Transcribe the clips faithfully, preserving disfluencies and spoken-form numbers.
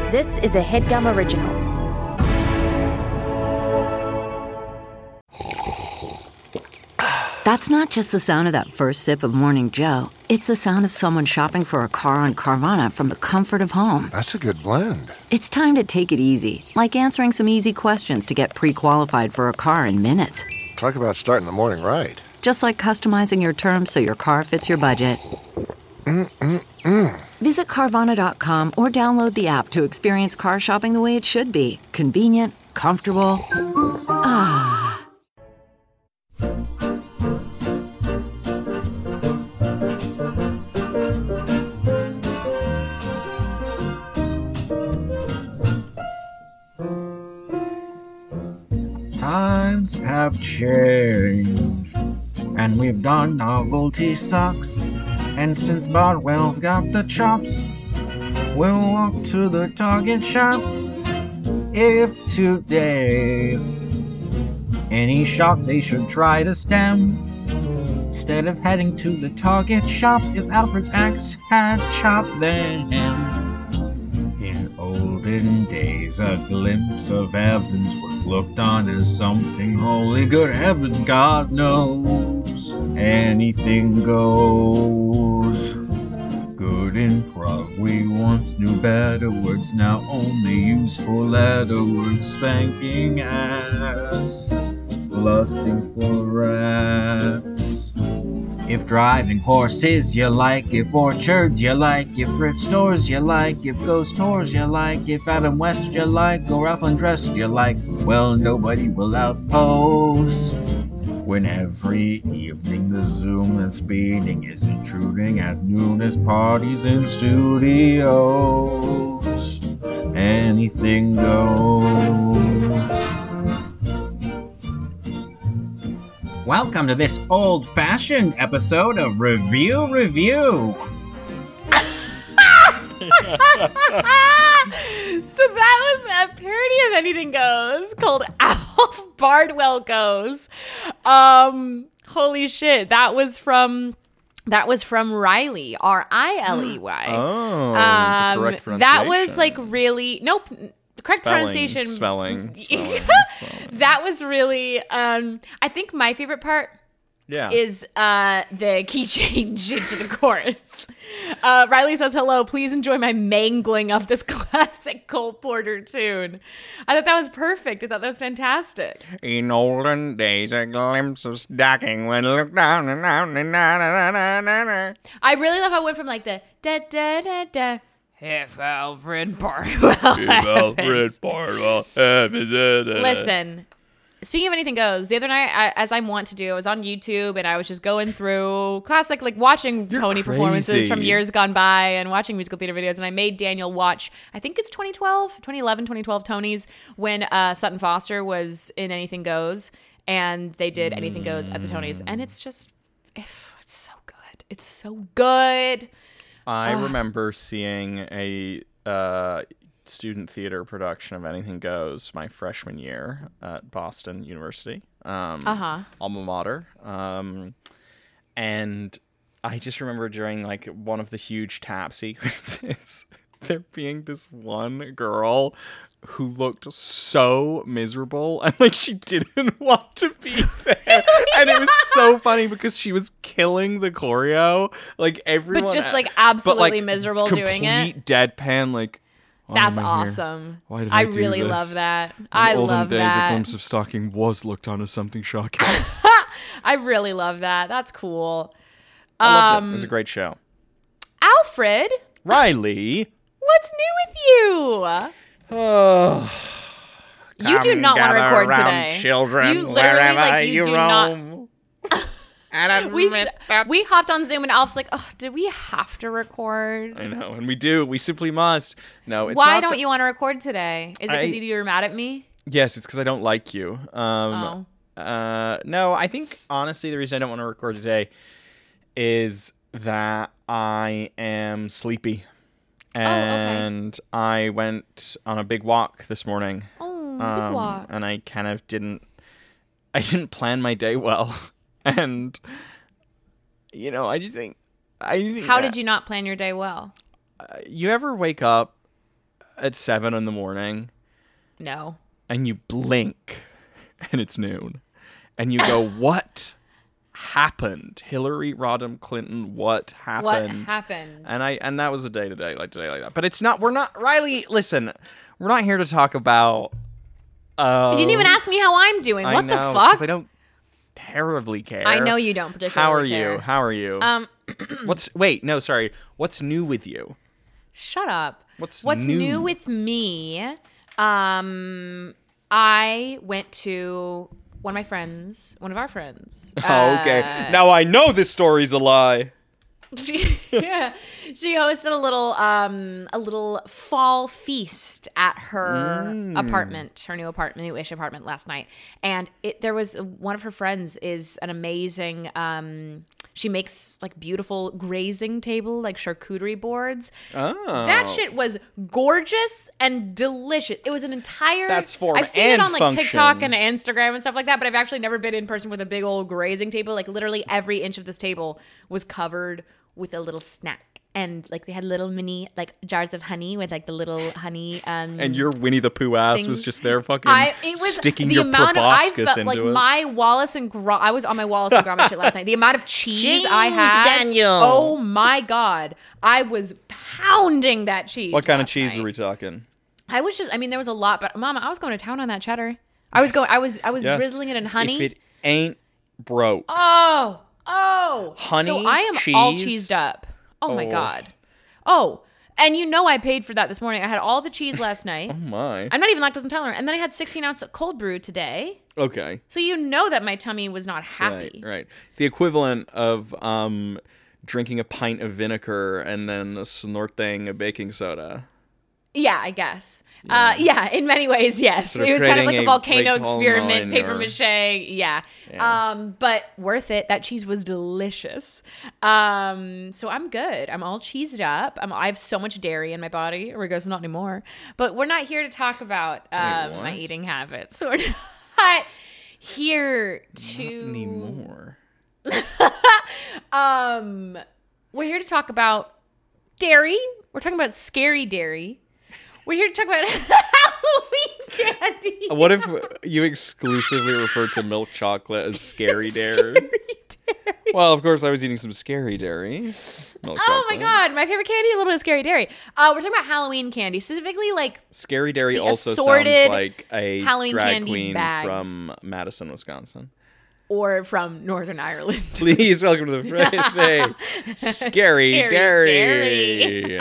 This is a HeadGum original. That's not just the sound of that first sip of Morning Joe. It's the sound of someone shopping for a car on Carvana from the comfort of home. That's a good blend. It's time to take it easy, like answering some easy questions to get pre-qualified for a car in minutes. Talk about starting the morning right. Just like customizing your terms so your car fits your budget. Mm-mm-mm. Visit Carvana dot com or download the app to experience car shopping the way it should be. Convenient, comfortable. Ah. Times have changed, and we've done novelty socks. And since Bardwell's got the chops, we'll walk to the Target shop. If today any shock they should try to stem, instead of heading to the Target shop, if Alfred's axe had chopped them. In olden days, a glimpse of Evans was looked on as something holy. Good heavens, God knows anything goes. Good improv, we once knew better words, now only use for letter words. Spanking ass, lusting for rats. If driving horses you like, if orchards you like, if thrift stores you like, if ghost tours you like, if Adam West you like, or Ralph Undressed you like, well, nobody will outpose. When every evening the zoom and speeding is intruding at noon as parties in studios, anything goes. Welcome to this old-fashioned episode of Review Review. So that was a parody of Anything Goes called Alf Bardwell Goes. Um, holy shit, that was from that was from Riley, R I L E Y. Oh, um, the correct pronunciation. That was like really nope. Correct spelling, pronunciation. Spelling. spelling, spelling. That was really. Um, I think my favorite part. Yeah. Is uh, the key change into the chorus. Uh, Riley says, hello, please enjoy my mangling of this classic Cole Porter tune. I thought that was perfect. I thought that was fantastic. In olden days, a glimpse of stacking when looked down and down and na na na na na. I really love how it went from like the da da da da. If Alfred Bardwell. If Alfred Bardwell. Listen. Speaking of Anything Goes, the other night, I, as I'm wont to do, I was on YouTube and I was just going through classic, like watching You're Tony crazy. performances from years gone by and watching musical theater videos. And I made Daniel watch, I think it's twenty twelve, twenty eleven, twenty twelve Tonys when uh, Sutton Foster was in Anything Goes. And they did Anything Goes at the Tonys. And it's just, it's so good. It's so good. I Ugh. remember seeing a uh, student theater production of Anything Goes my freshman year at Boston University, um, Uh-huh. alma mater, um, and I just remember during like one of the huge tap sequences, there being this one girl who looked so miserable and like she didn't want to be there, and it was so funny because she was killing the choreo, like everyone, But just like absolutely but, like, miserable doing it. complete deadpan, like. Why That's am I here? awesome. Why did I I do really this? love that. In I olden love days, that. a glimpse of stocking was looked on as something shocking. I really love that. That's cool. I loved Um, it. It was a great show. Alfred, Riley. what's new with you? Oh, You do not want to gather record around, today. children, You literally, wherever like, you you do not- roam. And We admit s- that- we hopped on Zoom and Alf's like, oh, did we have to record? I know, and we do. We simply must. No, it's Why not don't that- you want to record today? Is it I- because you were mad at me? Yes, it's because I don't like you. Um, Oh. uh, no, I think honestly the reason I don't want to record today is that I am sleepy. And I went on a big walk this morning. Oh, big um, walk. And I kind of didn't, I didn't plan my day well. And, you know, I just think, I just think How that- did you not plan your day well? uh, you ever wake up at seven in the morning No. and you blink and it's noon and you go, what happened? Hillary Rodham Clinton, what happened? What happened? And I and that was a day to day, like today, like that. But it's not. We're not. Riley, listen. We're not here to talk about. Uh, You didn't even ask me how I'm doing. I What know, the 'cause fuck? I don't terribly care. I know you don't particularly How are care. you? How are you? Um, What's wait? No, sorry. What's new with you? Shut up. What's What's new? new with me? Um, I went to one of my friends, one of our friends. Oh, okay. Uh, Now I know this story's a lie. yeah, she hosted a little um a little fall feast at her apartment, her new apartment, new-ish apartment last night. And it there was one of her friends is an amazing um she makes like beautiful grazing table, like charcuterie boards. Oh. That shit was gorgeous and delicious. It was an entire That's form I've seen and it on like function. TikTok and Instagram and stuff like that, but I've actually never been in person with a big old grazing table. Like literally every inch of this table was covered with a little snack. And like they had little mini like jars of honey with like the little honey um And your Winnie the Pooh ass thing. was just there fucking I it was sticking the your amount of I proboscis felt into like it. my Wallace and Gromit. I was on my Wallace and Gromit shit last night. The amount of cheese I had, Daniel. oh my god, I was pounding that cheese. What kind of last cheese night. are we talking? I was just, I mean, there was a lot, but Mama, I was going to town on that cheddar. I was going, I was, I was Yes. drizzling it in honey. If it ain't broke. Oh, oh, Honey, So I am all cheese. cheesed up. Oh, my Oh. god. Oh, and you know I paid for that this morning. I had all the cheese last night. Oh my. I'm not even lactose intolerant, and then I had sixteen ounce cold brew today. Okay. So you know that my tummy was not happy. Right, right. The equivalent of um drinking a pint of vinegar and then snorting a baking soda. Yeah, I guess. Yeah. Uh, yeah, in many ways, yes. Sort of it was kind of like creating a a volcano Lake experiment, Hollow paper or- mache. Yeah. Yeah. Um, but worth it. That cheese was delicious. Um, so I'm good. I'm all cheesed up. I'm, I have so much dairy in my body. Or I guess not anymore. But we're not here to talk about um, what? my eating habits. We're not here to Not anymore. um, we're here to talk about dairy. We're talking about scary dairy. We're here to talk about Halloween candy. What if you exclusively referred to milk chocolate as scary dairy? Scary dairy. Well, of course, I was eating some scary dairy. Milk Oh my chocolate. god, my favorite candy, a little bit of scary dairy. Uh, we're talking about Halloween candy, specifically like Scary dairy The also sounds assorted like a Halloween drag candy queen bags. from Madison, Wisconsin. or from Northern Ireland. Please welcome to the phrase. Hey, scary, Scary dairy.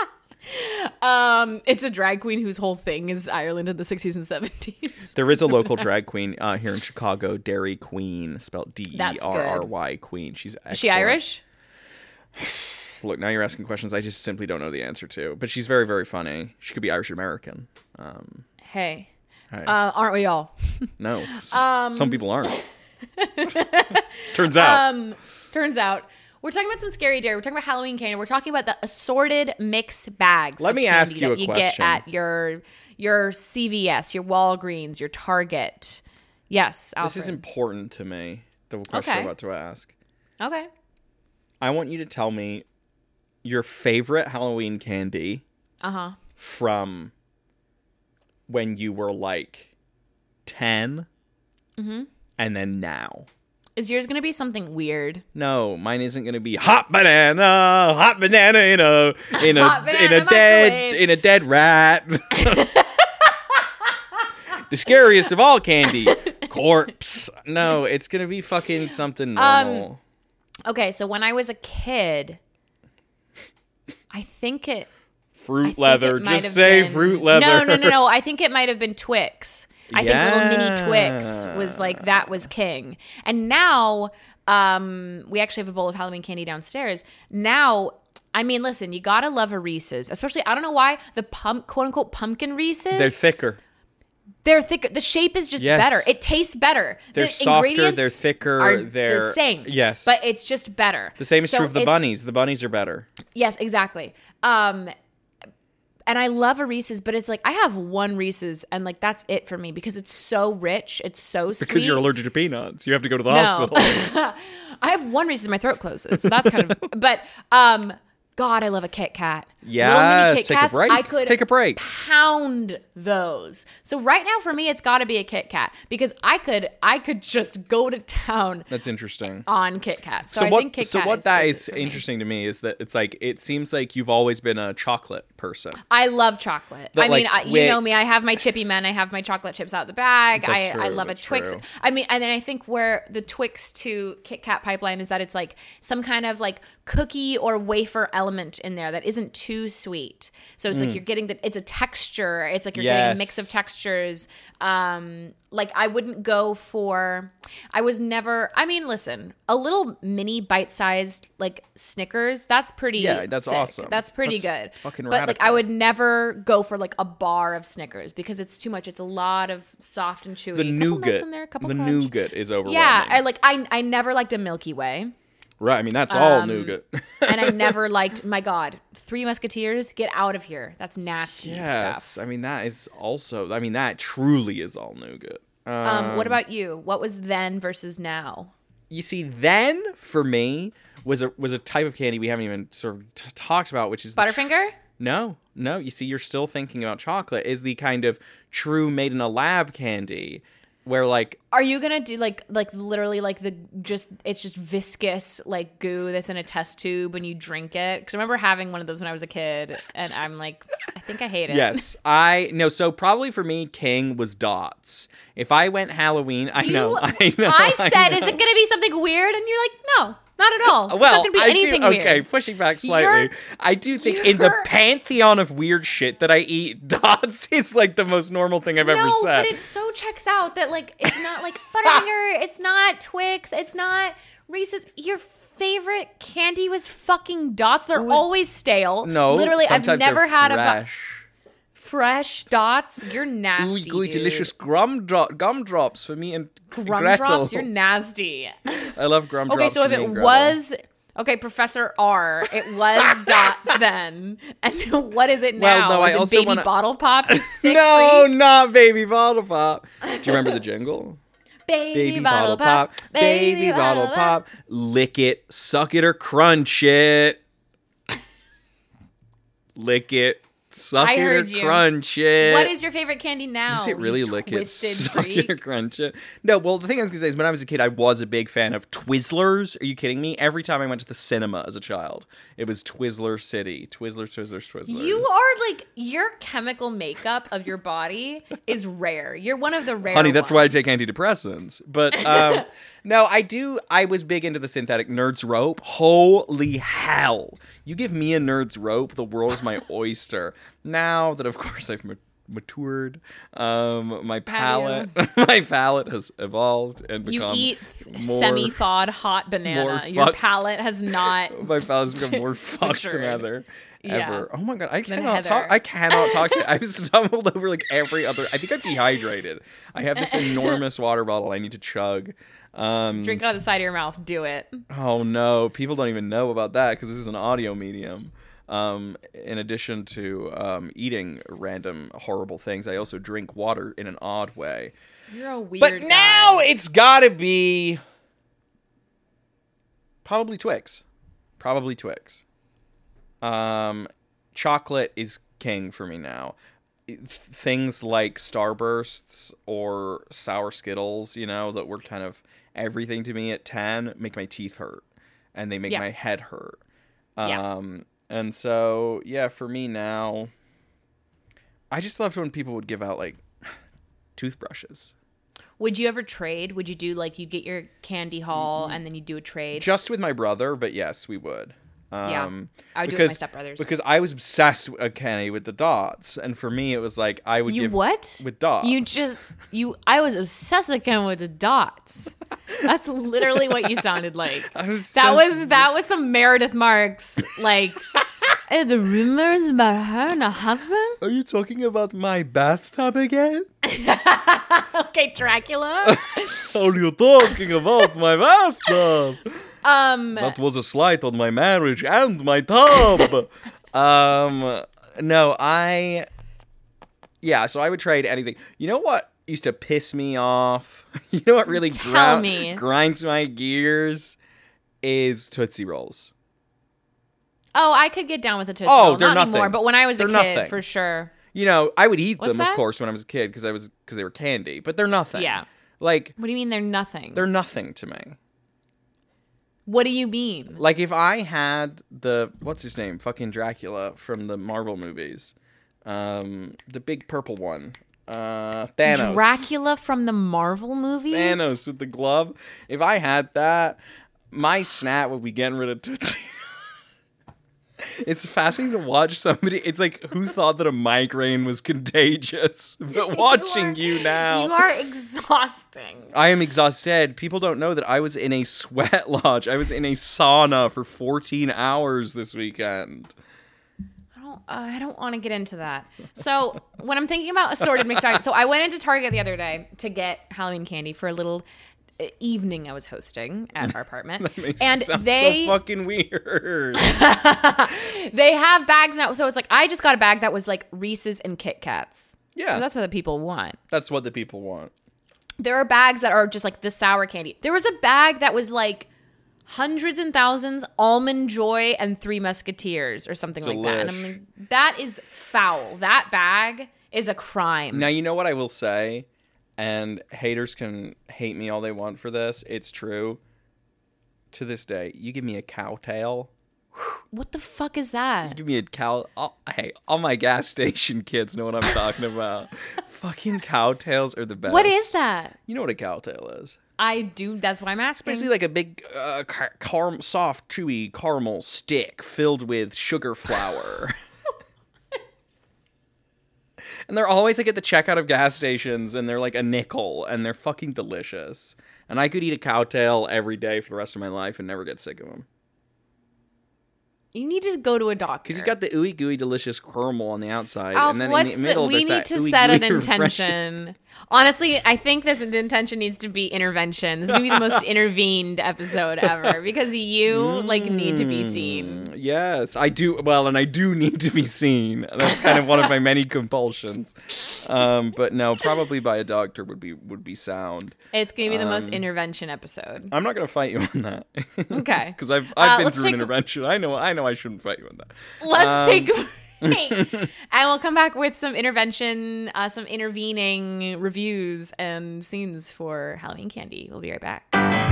Um, it's a drag queen whose whole thing is Ireland in the sixties and seventies. There is a local drag queen uh, here in Chicago, Dairy Queen, spelled D E R R Y Queen. She's excellent. Is she Irish? Look, now you're asking questions I just simply don't know the answer to. But she's very, very funny. She could be Irish American. Um, Hey, hey. uh, aren't we all? no, S- um, some people aren't. Turns out. Um, turns out. We're talking about some scary dairy. We're talking about Halloween candy. We're talking about the assorted mix bags. Let of me candy ask you that a you question. get at your your C V S, your Walgreens, your Target. Yes, Alfred. This is important to me, the question Okay. I'm about to ask. Okay. I want you to tell me your favorite Halloween candy Uh huh. from when you were like ten Mm-hmm. and then now. Is yours gonna be something weird? No, mine isn't gonna be hot banana, hot banana in a in a Hot banana in a dead microwave. in a dead rat. The scariest of all candy, corpse. No, it's gonna be fucking something normal. Okay, so when I was a kid, I think it. I fruit think leather. it might Just have say been- fruit leather. No, no, no, no. I think it might have been Twix. I think little mini Twix Yeah. was like that was king. And now um, we actually have a bowl of Halloween candy downstairs. Now, I mean, listen, you gotta love a Reese's, especially I don't know why the pump quote unquote pumpkin Reese's. They're thicker. They're thicker. The shape is just Yes. better. It tastes better. They're the softer, ingredients they're thicker, Are they're- the same. yes. but it's just better. The same is So true of the it's- bunnies. The bunnies are better. Yes, exactly. Um, and I love a Reese's, but it's like I have one Reese's, and like that's it for me because it's so rich. It's so sweet. Because you're allergic to peanuts. You have to go to the No. hospital. I have one Reese's, my throat closes, so that's kind of. But um, God, I love a Kit Kat. Little Yes, mini Kit take a Kats, break. I could Take a break. pound those. So right now for me, it's got to be a Kit Kat because I could I could just go to town That's interesting. on Kit Kat. So, So I what? think Kit So Kat what is, that is is it for me. interesting to me is that it's like it seems like you've always been a chocolate person. I love chocolate. But, I mean, like, I, you Twix- know me. I have my Chippy Men. I have my chocolate chips out the bag. That's I, I true, love that's a Twix. true. I mean, and then I think where the Twix to Kit Kat pipeline is that it's like some kind of like cookie or wafer element in there that isn't too sweet. So it's like you're getting the. It's a texture. It's like you're getting a mix of Mm. Yes. textures. Um, like I wouldn't go for. I was never. I mean, listen, a little mini bite-sized like Snickers. That's pretty. Yeah, that's sick. awesome. That's pretty That's good. fucking But like, I radical. would never go for like a bar of Snickers because it's too much. It's a lot of soft and chewy. The A couple nuts nougat, in there, a couple the crunch. nougat is overwhelming. Yeah, I like. I I never liked a Milky Way, right. I mean, that's all Um, nougat. and I never liked. My God, Three Musketeers, get out of here. That's nasty yes, stuff. I mean that is also. I mean that truly is all nougat. Um, what about you? What was then versus now? You see, then for me was a was a type of candy we haven't even sort of t- talked about, which is the tr- Butterfinger? No, no. You see, you're still thinking about chocolate. Is the kind of true made in a lab candy, where like Are you gonna do like like literally like the just it's just viscous like goo that's in a test tube when you drink it? Because I remember having one of those when I was a kid, and I'm like, I think I hate it. yes, I no. So probably for me, king was dots. If I went Halloween, I You- know, I know. I said, know. is it gonna be something weird? And you're like, no, not at all. it's Well, not gonna be I anything do. weird. Okay, pushing back slightly. You're- I do think in the you're- pantheon of weird shit that I eat, dots is like the most normal thing I've ever No, said. but it so checks out that like it's not like Butterfinger, it's not Twix, it's not Reese's. Your favorite candy was fucking dots. They're always stale. no, literally, I've sometimes never they're had a bu- fresh. fresh dots. You're nasty. Ooey gooey, dude. delicious gum drop gumdrops for me and Grum Gretel. drops. You're nasty. I love gumdrops. Okay, so for if me it and Gretel. was okay, Professor R, it was dots then, and what is it now? Well, no, I is it also baby wanna- bottle pop? You sick no, freak? not baby bottle pop. Do you remember the jingle? Baby, Baby bottle pop, baby bottle pop, lick it, suck it, or crunch it. Lick it, suck I it, or heard you. crunch it. What is your favorite candy now? Is it really you lick it, twisted suck freak? it, or crunch it? No, well, the thing I was going to say is when I was a kid, I was a big fan of Twizzlers. Are you kidding me? Every time I went to the cinema as a child, it was Twizzler City. Twizzlers, Twizzlers, Twizzlers. You are like your chemical makeup of your body is rare. You're one of the rare. Honey, that's why I ones. take antidepressants. But um, no, I do. I was big into the synthetic Nerds Rope. Holy hell! You give me a Nerds Rope, the world is my oyster. Now that, of course, I've ma- matured, um, my palate, my palate has evolved and You become eat more- semi-thawed hot banana. more Your fucked. palate has not. My palate has become more fucked than Matured. ever. Yeah. Ever. Oh my god, I Than cannot Heather. talk. I cannot talk to you. I've stumbled over like every other. I think I'm dehydrated. I have this enormous water bottle I need to chug. Um, Drink it out of the side of your mouth. Do it. Oh no, people don't even know about that because this is an audio medium. Um, in addition to um, eating random horrible things, I also drink water in an odd way. You're a weird. But now guy. it's gotta be probably Twix. Probably Twix. Um, chocolate is king for me now. It- Things like Starbursts or Sour Skittles, you know, that were kind of everything to me at ten, make my teeth hurt. And they make Yeah. my head hurt. Yeah. Um, and so, yeah, for me now, I just loved when people would give out, like, toothbrushes. Would you ever trade? Would you do like you get your candy haul and then you do a trade? Just with my brother, but yes, we would. Yeah, Um, I would do it with my because- stepbrothers. Because I was obsessed, uh, Kenny, with the dots. And for me, it was like, I would You give... what? With dots. You just you. I was obsessed again with the dots. That's literally what you sounded like. I was That so- was that was some Meredith Marks like. "Eh, the rumors about her and her husband. Are you talking about my bathtub again? Okay, Dracula. Are you talking about my bathtub? Um, That was a slight on my marriage and my tub. um, no, I... Yeah, so I would trade anything. You know what used to piss me off? You know what really Tell ground- me. grinds my gears? Is Tootsie Rolls. Oh, I could get down with a Tootsie Oh, Roll. they're Not nothing. anymore, but when I was a They're kid, nothing. for sure. You know, I would eat What's them, that? of course, when I was a kid because I was because they were candy, but they're nothing. Yeah. Like, What do you mean they're nothing? they're nothing to me. What do you mean? Like, if I had the, what's his name? Fucking Dracula from the Marvel movies. Um, the big purple one. Uh, Thanos. Dracula from the Marvel movies? Thanos with the glove. If I had that, my snap would be getting rid of Tootsie. It's fascinating to watch somebody. It's like, who thought that a migraine was contagious? But watching you, you, are, now. You are exhausting. I am exhausted. People don't know that I was in a sweat lodge. I was in a sauna for fourteen hours this weekend. I don't, uh, I don't want to get into that. So when I'm thinking about assorted mixed items, so I went into Target the other day to get Halloween candy for a little evening I was hosting at our apartment. That makes and it sound they so fucking weird. they have bags now. So it's like I just got a bag that was like Reese's and Kit Kats. Yeah. So that's what the people want. That's what the people want. There are bags that are just like the sour candy. There was a bag that was like hundreds and thousands, Almond Joy and Three Musketeers or something like that. And I'm like, that is foul. That bag is a crime. Now, you know what I will say? And haters can hate me all they want for this. It's true. To this day, you give me a cow tail. What the fuck is that? Give me a cow. All, hey, all my gas station kids know what I'm talking about. Fucking cow tails are the best. What is that? You know what a cow tail is? I do. That's why I'm asking. Basically like a big, uh, car- car- soft, chewy caramel stick filled with sugar flour. And they're always like at the checkout of gas stations, and they're like a nickel, and they're fucking delicious. And I could eat a cow tail every day for the rest of my life and never get sick of them. You need to go to a doctor. Because you've got the ooey gooey delicious caramel on the outside, Alf, and then what's in the the, middle we there's need that to ooey set an gooey refreshing- intention. Honestly, I think this the intention needs to be intervention. This is gonna be the most intervened episode ever because you like need to be seen. Yes, I do. Well, and I do need to be seen. That's kind of one of my many compulsions. Um, but no, probably by a doctor would be would be sound. It's gonna be the most Um, intervention episld. I'm not gonna fight you on that. Okay. Because I've I've Uh, been let's through take- an intervention. I know I know I shouldn't fight you on that. Let's Um, take a break, and we'll come back with some intervention, uh, some intervening reviews and scenes for Halloween candy. We'll be right back.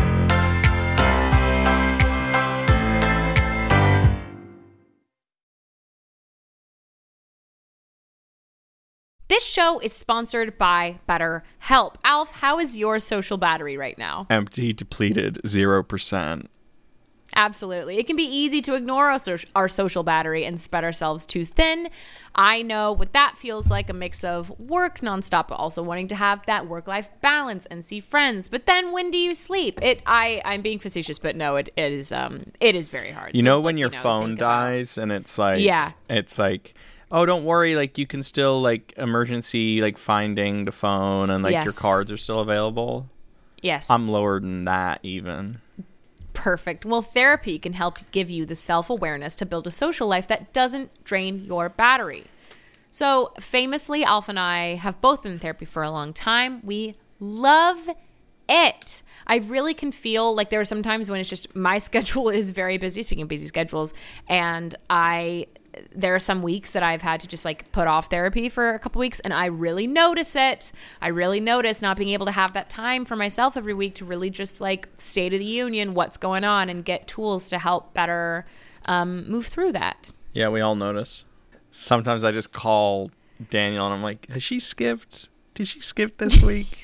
This show is sponsored by BetterHelp. Alf, how is your social battery right now? Empty, depleted, zero percent. Absolutely. It can be easy to ignore our, so- our social battery and spread ourselves too thin. I know what that feels like, a mix of work nonstop, but also wanting to have that work-life balance and see friends. But then when do you sleep? It I, I'm being facetious, but no, it, it is um it is very hard. You So know it's when like, your you know, phone think about- dies and it's like Yeah. it's like, oh, don't worry, like you can still like emergency like finding the phone and like your Yes. cards are still available. Yes. I'm lower than that even. Perfect. Well, therapy can help give you the self-awareness to build a social life that doesn't drain your battery. So famously, Alf and I have both been in therapy for a long time. We love it. I really can feel like there are some times when it's just my schedule is very busy, speaking of busy schedules, and I there are some weeks that I've had to just like put off therapy for a couple weeks, and I really notice it. I really notice not being able to have that time for myself every week to really just like state of the union, what's going on, and get tools to help better um, move through that. Yeah, we all notice. Sometimes I just call Daniel and I'm like, has she skipped? Did she skip this week?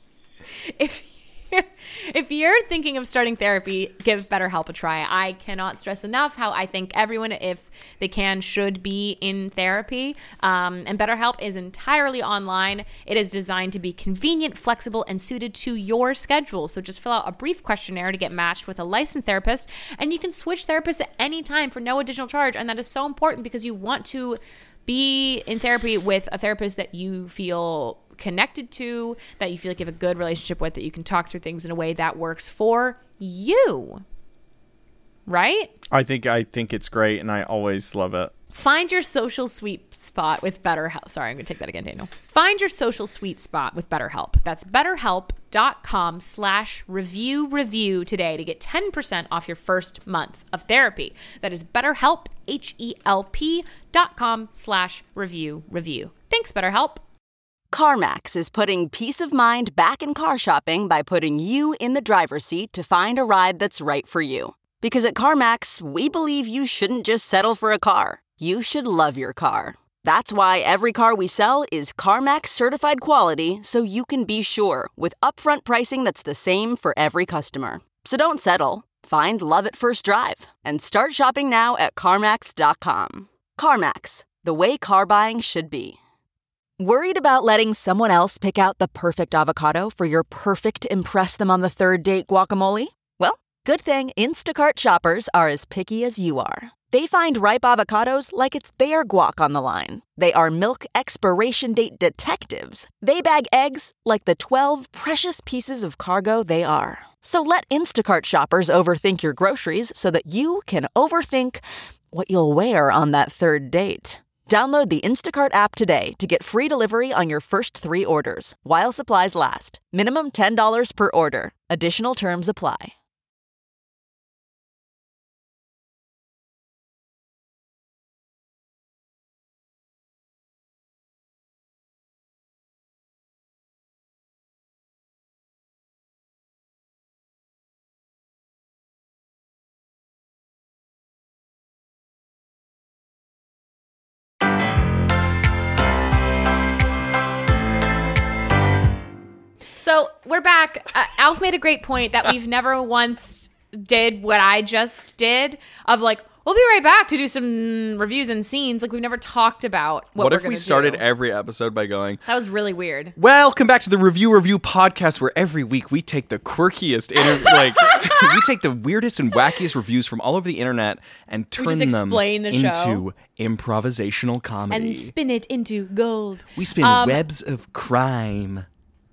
If you're, if you're thinking of starting therapy, give BetterHelp a try. I cannot stress enough how I think everyone, if they can, should be in therapy. Um, and BetterHelp is entirely online. It is designed to be convenient, flexible, and suited to your schedule. So just fill out a brief questionnaire to get matched with a licensed therapist, and you can switch therapists at any time for no additional charge. And that is so important because you want to be in therapy with a therapist that you feel connected to, that you feel like you have a good relationship with, that you can talk through things in a way that works for you. Right? I think I think it's great and I always love it. Find your social sweet spot with BetterHelp. Sorry, I'm going to take that again, Daniel. Find your social sweet spot with BetterHelp. That's BetterHelp, dot com slash review review today to get ten percent off your first month of therapy. That is BetterHelp, H-E-L-P dot com slash review review. Thanks, BetterHelp. CarMax is putting peace of mind back in car shopping by putting you in the driver's seat to find a ride that's right for you. Because at CarMax, we believe you shouldn't just settle for a car. You should love your car. That's why every car we sell is CarMax certified quality, so you can be sure with upfront pricing that's the same for every customer. So don't settle. Find love at first drive and start shopping now at CarMax dot com. CarMax, the way car buying should be. Worried about letting someone else pick out the perfect avocado for your perfect impress them on the third date guacamole? Well, good thing Instacart shoppers are as picky as you are. They find ripe avocados like it's their guac on the line. They are milk expiration date detectives. They bag eggs like the twelve precious pieces of cargo they are. So let Instacart shoppers overthink your groceries so that you can overthink what you'll wear on that third date. Download the Instacart app today to get free delivery on your first three orders, while supplies last. Minimum ten dollars per order. Additional terms apply. So we're back. Uh, Alf made a great point that we've never once did what I just did of like, we'll be right back to do some reviews and scenes. Like we've never talked about what, What we're if we gonna started do. every episode by going, That was really weird. welcome back to the Review Review podcast, where every week we take the quirkiest, inter- like we take the weirdest and wackiest reviews from all over the internet and turn just them explain the show. into improvisational comedy. And spin it into gold. we spin Um, webs of crime.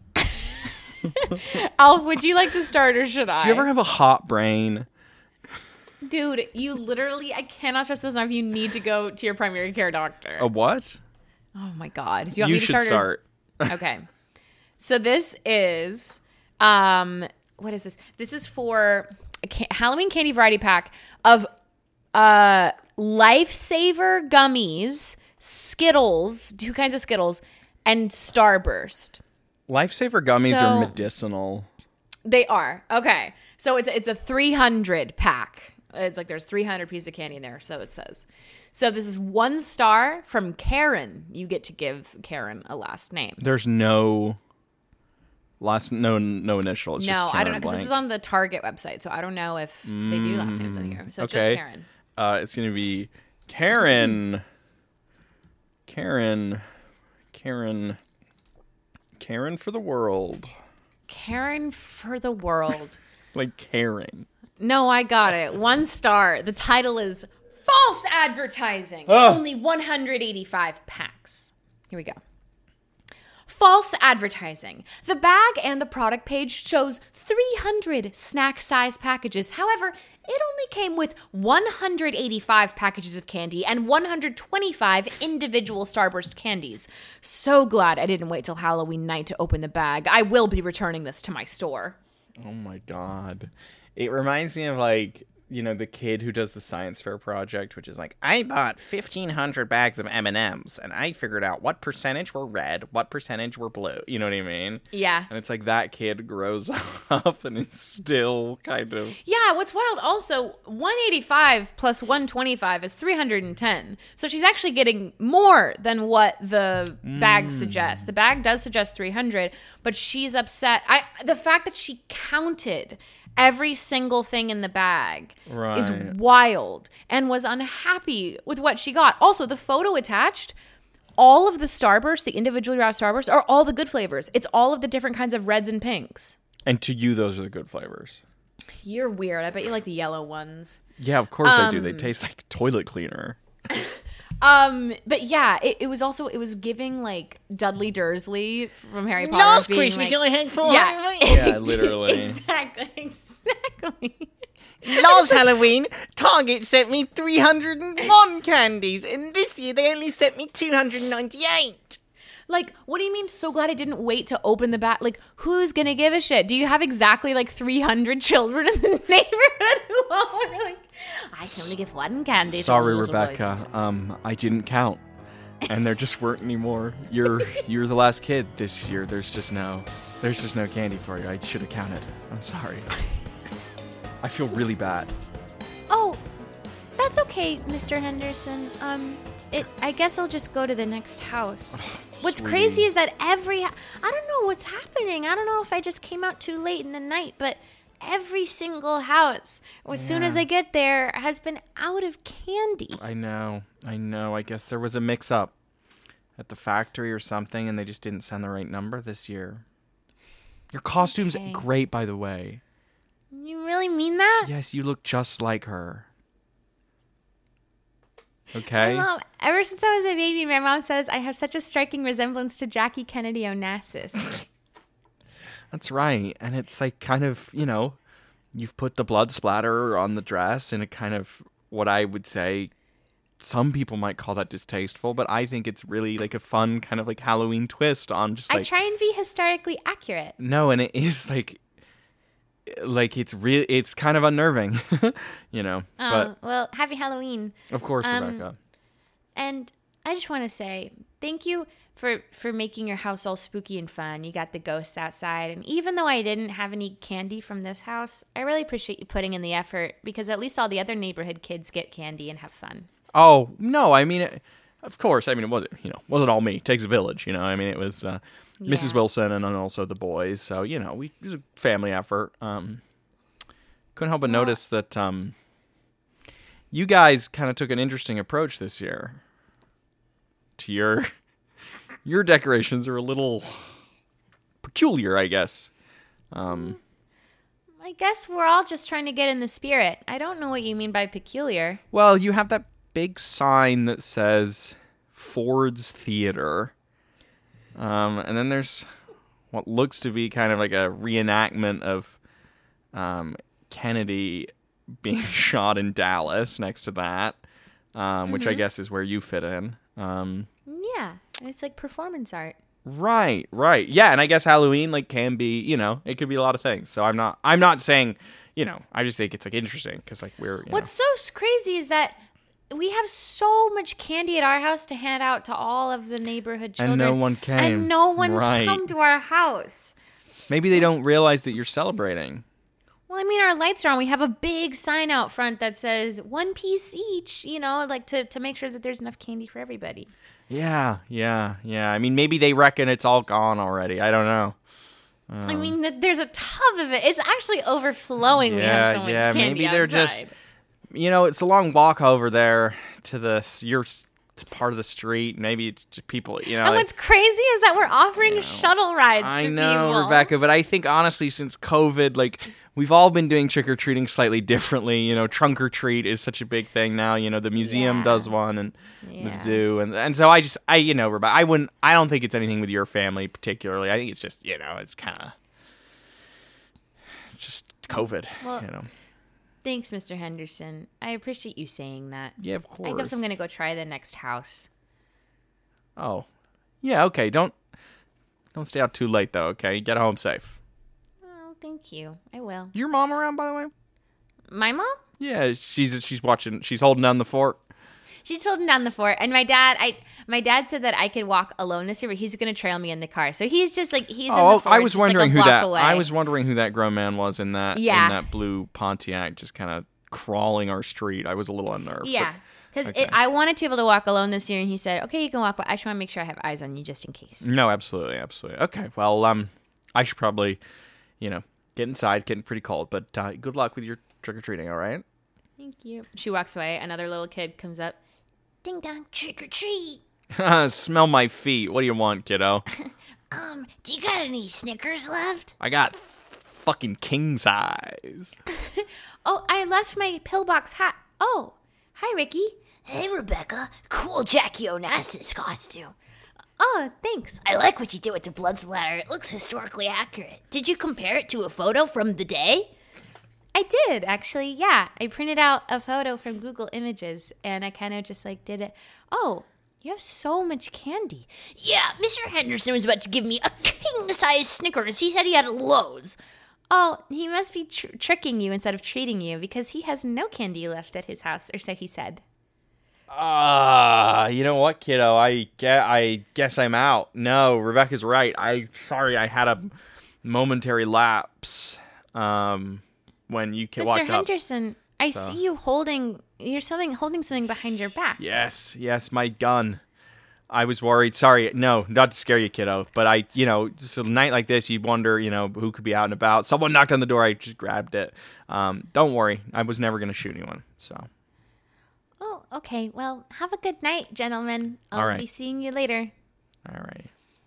Alf, would you like to start or should I? Do you ever have a hot brain? Dude, you literally, I cannot stress this enough. You need to go to your primary care doctor. A what? Oh my God. Do you want You me to should start? or- start. Okay. So this is, um, what is this? This is for a ca- Halloween candy variety pack of uh, Lifesaver gummies, Skittles, two kinds of Skittles, and Starburst. Lifesaver gummies So- are medicinal. They are. Okay. So it's it's a three hundred pack. It's like there's three hundred pieces of candy in there, so it says. So this is one star from Karen. You get to give Karen a last name. There's no last no no initial. It's No, just I don't know, Karen because this is blank. on the Target website, so I don't know if they do last names in here. So it's just Okay. Karen. Uh, it's gonna be Karen, Karen, Karen, Karen for the world. Karen for the world. Like Karen. No, I got it. One star. The title is False Advertising. Only one hundred eighty-five packs. Here we go. False advertising. The bag and the product page shows three hundred snack-size packages. However, it only came with one hundred eighty-five packages of candy and one hundred twenty-five individual Starburst candies. So glad I didn't wait till Halloween night to open the bag. I will be returning this to my store. Oh my god. It reminds me of, like, you know, the kid who does the science fair project, which is like, I bought fifteen hundred bags of M and M's and I figured out what percentage were red, what percentage were blue. You know what I mean? Yeah. And it's like that kid grows up and is still kind of... Yeah, what's wild also, one eighty-five plus one twenty-five is three hundred ten. So she's actually getting more than what the bag suggests. The bag does suggest three hundred, but she's upset. I the fact that she counted every single thing in the bag is Right. wild and was unhappy with what she got. Also, the photo attached, all of the Starburst, the individually wrapped Starburst, are all the good flavors. It's all of the different kinds of reds and pinks. And to you, those are the good flavors. You're weird. I bet you like the yellow ones. Yeah, of course I do. They Um, taste like toilet cleaner. Um, but yeah, it, it was also, it was giving like Dudley Dursley from Harry Potter. Last being Christmas, like, I had four Yeah. hundred. Yeah, literally. Exactly, exactly. Last Halloween, Target sent me three hundred one candies, and this year they only sent me two hundred ninety-eight. Like, what do you mean, so glad I didn't wait to open the back? Like, who's going to give a shit? Do you have exactly like three hundred children in the neighborhood who all are like, I can only give one candy. Sorry, to Rebecca. Um, I didn't count. And there just weren't any more. You're you're the last kid this year. There's just no there's just no candy for you. I should have counted. I'm sorry. I feel really bad. Oh, that's okay, Mister Henderson. Um, it. I guess I'll just go to the next house. What's Sweetie. crazy is that every... I don't know what's happening. I don't know if I just came out too late in the night, but every single house, as soon as Yeah. I get there, has been out of candy. I know. I know. I guess there was a mix-up at the factory or something, and they just didn't send the right number this year. Your costume's Okay. great, by the way. You really mean that? Yes, you look just like her. My Okay? mom, ever since I was a baby, my mom says I have such a striking resemblance to Jackie Kennedy Onassis. That's right. And it's like kind of, you know, you've put the blood splatter on the dress in a kind of what I would say some people might call that distasteful, but I think it's really like a fun kind of like Halloween twist on just like I try and be historically accurate. no, and it is like like it's real it's kind of unnerving, you know. Oh, but well, happy Halloween. of course, um, Rebecca. And I just want to say thank you for, for making your house all spooky and fun. You got the ghosts outside. And even though I didn't have any candy from this house, I really appreciate you putting in the effort because at least all the other neighborhood kids get candy and have fun. Oh, no, I mean, it, of course, I mean, it wasn't, you know, wasn't all me. It takes a village, you know. I mean, it was uh, Missus Yeah. Wilson and then also the boys. So, you know, we, it was a family effort. Um, couldn't help but notice that um, you guys kind of took an interesting approach this year to your, your decorations are a little peculiar, I guess. Um, I guess we're all just trying to get in the spirit. I don't know what you mean by peculiar. well, you have that big sign that says Ford's Theater. Um, and then there's what looks to be kind of like a reenactment of um, Kennedy being shot in Dallas next to that, um, which I guess is where you fit in. Um, Yeah, it's like performance art. right, right. Yeah, and I guess Halloween like can be, you know, it could be a lot of things. So I'm not I'm not saying, you know, I just think it's like interesting because like we're, you What's know. so s- crazy is that we have so much candy at our house to hand out to all of the neighborhood children. And no one came. And no one's Right. come to our house. Maybe they don't realize that you're celebrating. Well, I mean, our lights are on. We have a big sign out front that says one piece each, you know, like to, to make sure that there's enough candy for everybody. Yeah, yeah, yeah. I mean, maybe they reckon it's all gone already. I don't know. I mean, th- there's a tub of it. It's actually overflowing. we Yeah, have so much yeah. candy Maybe they're outside. just, you know, it's a long walk over there to the your s- part of the street. Maybe it's just people, you know. And what's crazy is that we're offering shuttle rides I to know, people. Rebecca, but I think honestly, since COVID, like we've all been doing trick or treating slightly differently. You know, trunk or treat is such a big thing now. You know, the museum Yeah. does one, and Yeah. the zoo, and and so I just, I you know, Rebecca, I wouldn't, I don't think it's anything with your family particularly. I think it's just, you know, it's kind of, it's just COVID. Well, you know, Thanks, Mister Henderson. I appreciate you saying that. yeah, of course. I guess I'm going to go try the next house. Oh, yeah, okay. Don't don't stay out too late though. Okay, get home safe. Oh, thank you. I will. Your mom around, by the way? My mom? Yeah, she's she's watching. She's holding down the fort. She's holding down the fort, and my dad. I my dad said that I could walk alone this year, but he's gonna trail me in the car. So he's just like he's. in the Oh, fort, I was just like a wondering who block that. away. I was wondering who that grown man was in that Yeah. in that blue Pontiac, just kind of crawling our street. I was a little unnerved. but- Yeah, because okay. I wanted to be able to walk alone this year, and he said, "Okay, you can walk, but I just want to make sure I have eyes on you just in case." No, absolutely, absolutely. Okay, well, um, I should probably, you know, get inside. Getting pretty cold, but uh, good luck with your trick or treating. All right. Thank you. She walks away. Another little kid comes up. Ding dong, trick or treat. Smell my feet. What do you want, kiddo? Um, do you got any Snickers left? I got fucking king size. Oh, I left my pillbox hat. Oh, hi, Ricky. Hey, Rebecca. Cool Jackie Onassis costume. Oh, thanks. I like what you did with the blood splatter. It looks historically accurate. Did you compare it to a photo from the day? I did, actually. Yeah. I printed out a photo from Google Images and I kind of just like did it. Oh, You have so much candy. Yeah, Mister Henderson was about to give me a king-size Snickers. He said he had loads. Oh, he must be tr- tricking you instead of treating you because he has no candy left at his house, or so he said. Ah, uh, you know what, kiddo? I get. I guess I'm out. No, Rebecca's right. I sorry, I had a momentary lapse. Um, when you Mister walked up. Mister Henderson, I so. see you holding. You're something holding something behind your back. Yes, yes, my gun. I was worried. Sorry, no, not to scare you, kiddo. But I, you know, just a night like this, you wonder, you know, who could be out and about. Someone knocked on the door. I just grabbed it. Um, don't worry, I was never going to shoot anyone. So. Oh, okay. Well, have a good night, gentlemen. I'll All right. be seeing you later. All right.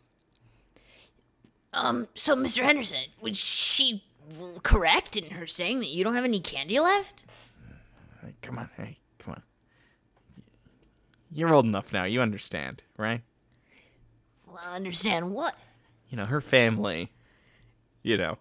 Um, so Mister Henderson, was she correct in her saying that you don't have any candy left? Hey, come on, hey, come on. You're old enough now. You understand, right? Well, I understand what? You know, her family, you know.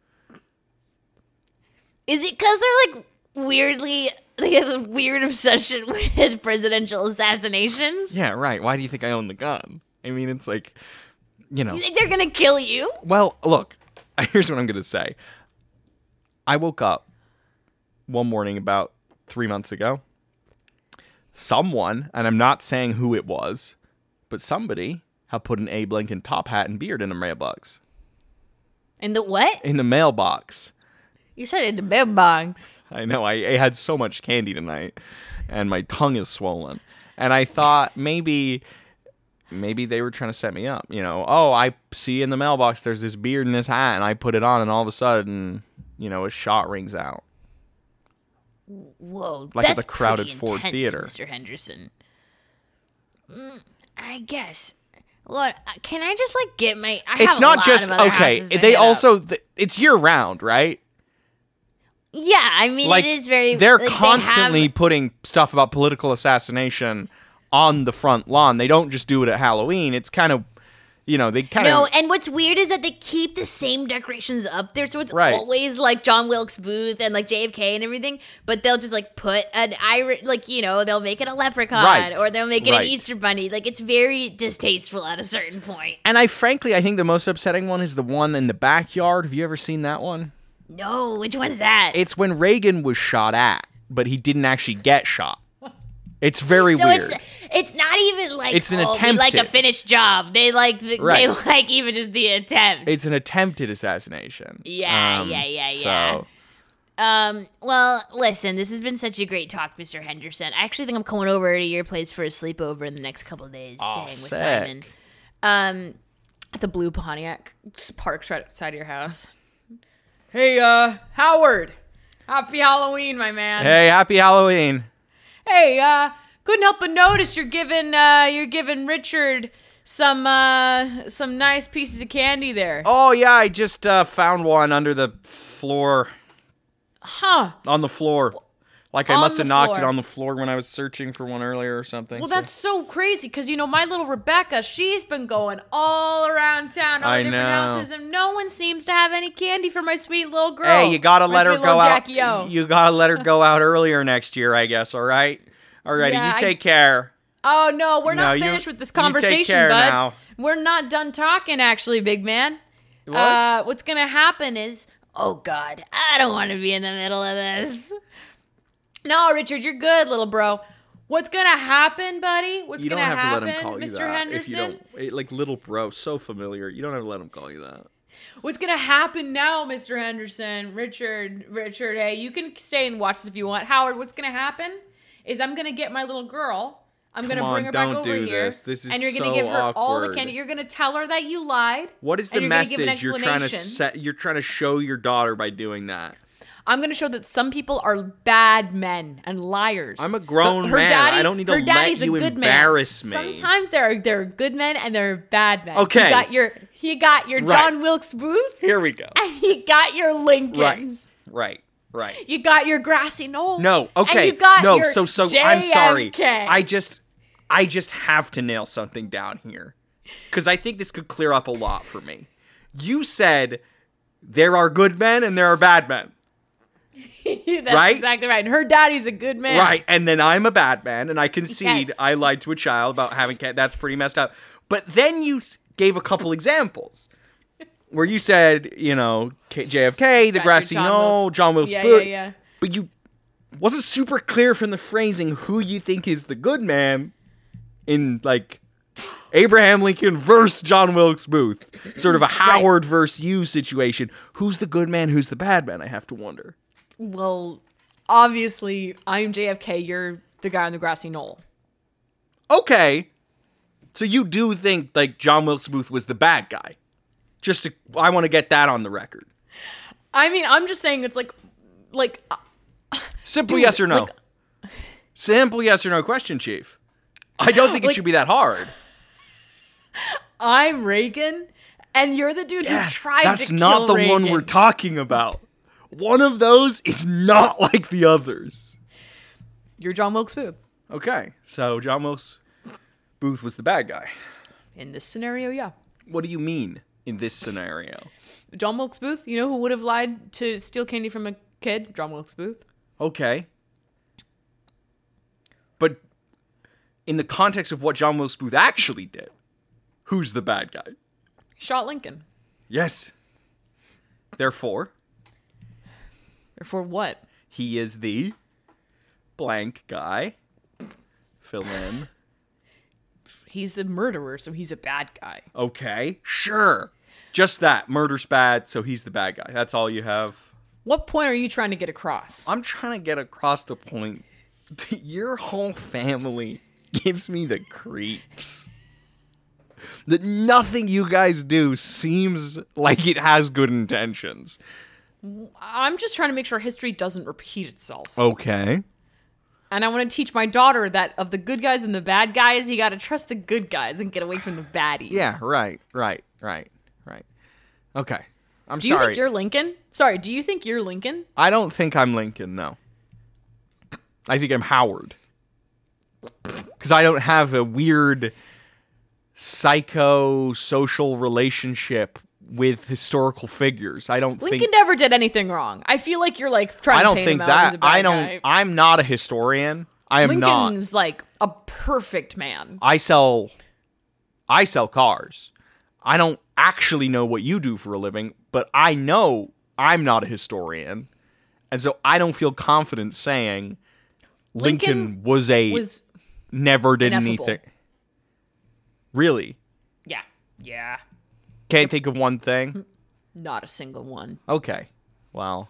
Is it because they're, like, weirdly, they have a weird obsession with presidential assassinations? Yeah, right. Why do you think I own the gun? I mean, it's like, you know. You think they're gonna kill you? Well, look, here's what I'm going to say. I woke up one morning about three months ago. Someone, and I'm not saying who it was, but somebody had put an Abe Lincoln top hat and beard in the mailbox. In the what? In the mailbox. You said in the mailbox. I know. I, I had so much candy tonight, and my tongue is swollen. And I thought maybe, maybe they were trying to set me up. You know, oh, I see in the mailbox there's this beard and this hat, and I put it on, and all of a sudden, you know, a shot rings out. Whoa, like that's at the crowded pretty Ford intense, Theater. Mister Henderson. Mm, I guess. What? Can I just like get my? I It's have not a lot just of other okay. houses to They hit also up. th- it's year round, right? Yeah, I mean Like it is very. they're like, constantly They have, putting stuff about political assassination on the front lawn. They don't just do it at Halloween. It's kind of, you know, they kind of no, and what's weird is that they keep the same decorations up there, so it's Right. always like John Wilkes Booth and like J F K and everything. But they'll just like put an Irish, like you know, they'll make it a leprechaun Right. or they'll make it Right. an Easter bunny. Like it's very distasteful at a certain point. And I frankly, I think the most upsetting one is the one in the backyard. Have you ever seen that one? No, which one's that? It's when Reagan was shot at, but he didn't actually get shot. It's very so weird. it's it's not even like It's an oh, we attempted. like a finished job. They like the, Right. they like even just the attempt. It's an attempted assassination. Yeah, Um, yeah, yeah, yeah. So, Um, well, listen, this has been such a great talk, Mister Henderson. I actually think I'm coming over to your place for a sleepover in the next couple of days, Oh, staying with sick. Simon. Um, At the blue Pontiac parked right outside your house. Hey, uh, Howard. Happy Halloween, my man. hey, happy Halloween. Hey, uh, couldn't help but notice you're giving, uh, you're giving Richard some, uh, some nice pieces of candy there. Oh yeah, I just uh, found one under the floor. Huh. On the floor. Like I On must have the knocked it floor. on the floor when I was searching for one earlier or something. Well, so- that's so crazy because, you know, my little Rebecca, she's been going all around town, all I the different know. houses, and no one seems to have any candy for my sweet little girl. Hey, you gotta My let her sweet go little out. Jackie O. You gotta let her go out earlier next year, I guess. All right. Alrighty, Yeah, you I- take care. Oh, no, we're No, not you- finished with this you take conversation, care bud. now. We're not done talking, actually, big man. What? Uh, what's going to happen is, oh God, I don't want to be in the middle of this. no, Richard, you're good, little bro. What's going to happen, buddy? What's you going don't to have happen, to let him call you Mister that. Henderson? If you don't, eh, like little bro, so familiar. You don't have to let him call you that. What's gonna happen now, Mister Henderson? Richard, Richard, hey, you can stay and watch this if you want. Howard, what's gonna happen is I'm gonna get my little girl. I'm gonna Come bring on, her back don't over do here. this. This is and you're gonna so give her all the awkward. candy. You're gonna tell her that you lied. What is and the you're gonna give an message you're trying to explanation. set? You're trying to show your daughter by doing that. I'm gonna show that some people are bad men and liars. I'm a grown But her man. Daddy, I don't need to her let daddy's you a good embarrass man. me. Sometimes there are there are good men and there are bad men. Okay. You got your you got your Right. John Wilkes Booth Here we go. and you got your Lincolns. Right. Right. Right. You got your grassy knoll. No, okay. And you got no, your so so I'm sorry. J F K. I just I just have to nail something down here. Cuz I think this could clear up a lot for me. You said there are good men and there are bad men. That's right? exactly right. And her daddy's a good man. Right. And then I'm a bad man, and I concede Yes. I lied to a child about having cat. That's pretty messed up. But then you s- gave a couple examples where you said, you know, K- J F K, the Got your grassy John knoll, Wilkes- John Wilkes Yeah, Booth. yeah, yeah. But you wasn't super clear from the phrasing who you think is the good man in, like, Abraham Lincoln versus John Wilkes Booth. Sort of a Howard versus you situation. Who's the good man? Who's the bad man? I have to wonder. Well, obviously, I'm J F K. You're the guy on the grassy knoll. Okay. So you do think, like, John Wilkes Booth was the bad guy? Just to, I want to get that on the record. I mean, I'm just saying it's like, like, uh, Simple Dude, yes or no. like- Simple yes or no question, Chief. I don't think it Like- should be that hard. I'm Reagan, and you're the dude who tried That's to not kill the Reagan. one we're talking about. One of those is not like the others. You're John Wilkes Booth. Okay, so John Wilkes Booth was the bad guy. In this scenario, yeah. What do you mean in this scenario? John Wilkes Booth, you know who would have lied to steal candy from a kid? John Wilkes Booth. Okay. But in the context of what John Wilkes Booth actually did, who's the bad guy? Shot Lincoln. Yes. Therefore, Or for what? he is the blank guy. Fill in. He's a murderer, so he's a bad guy. Okay, sure. Just that. Murder's bad, so he's the bad guy. That's all you have. What point are you trying to get across? I'm trying to get across the point. Your whole family gives me the creeps. That nothing you guys do seems like it has good intentions. I'm just trying to make sure history doesn't repeat itself. Okay. And I want to teach my daughter that of the good guys and the bad guys, you got to trust the good guys and get away from the baddies. Yeah, right, right, right, right. Okay. I'm Do you sorry. think you're Lincoln? Sorry, do you think you're Lincoln? I don't think I'm Lincoln, no. I think I'm Howard. Because I don't have a weird psycho-social relationship with historical figures. I don't Lincoln think... never did anything wrong. I feel like you're like trying I don't to paint think him out as that. a bad I don't... guy. I'm not a historian. I am not. Lincoln's like a perfect man. I sell... I sell cars. I don't actually know what you do for a living, but I know I'm not a historian. And so I don't feel confident saying Lincoln, Lincoln was a... was never did ineffable. anything. Really? Yeah. Yeah. Can't think of one thing? Not a single one. Okay. Well.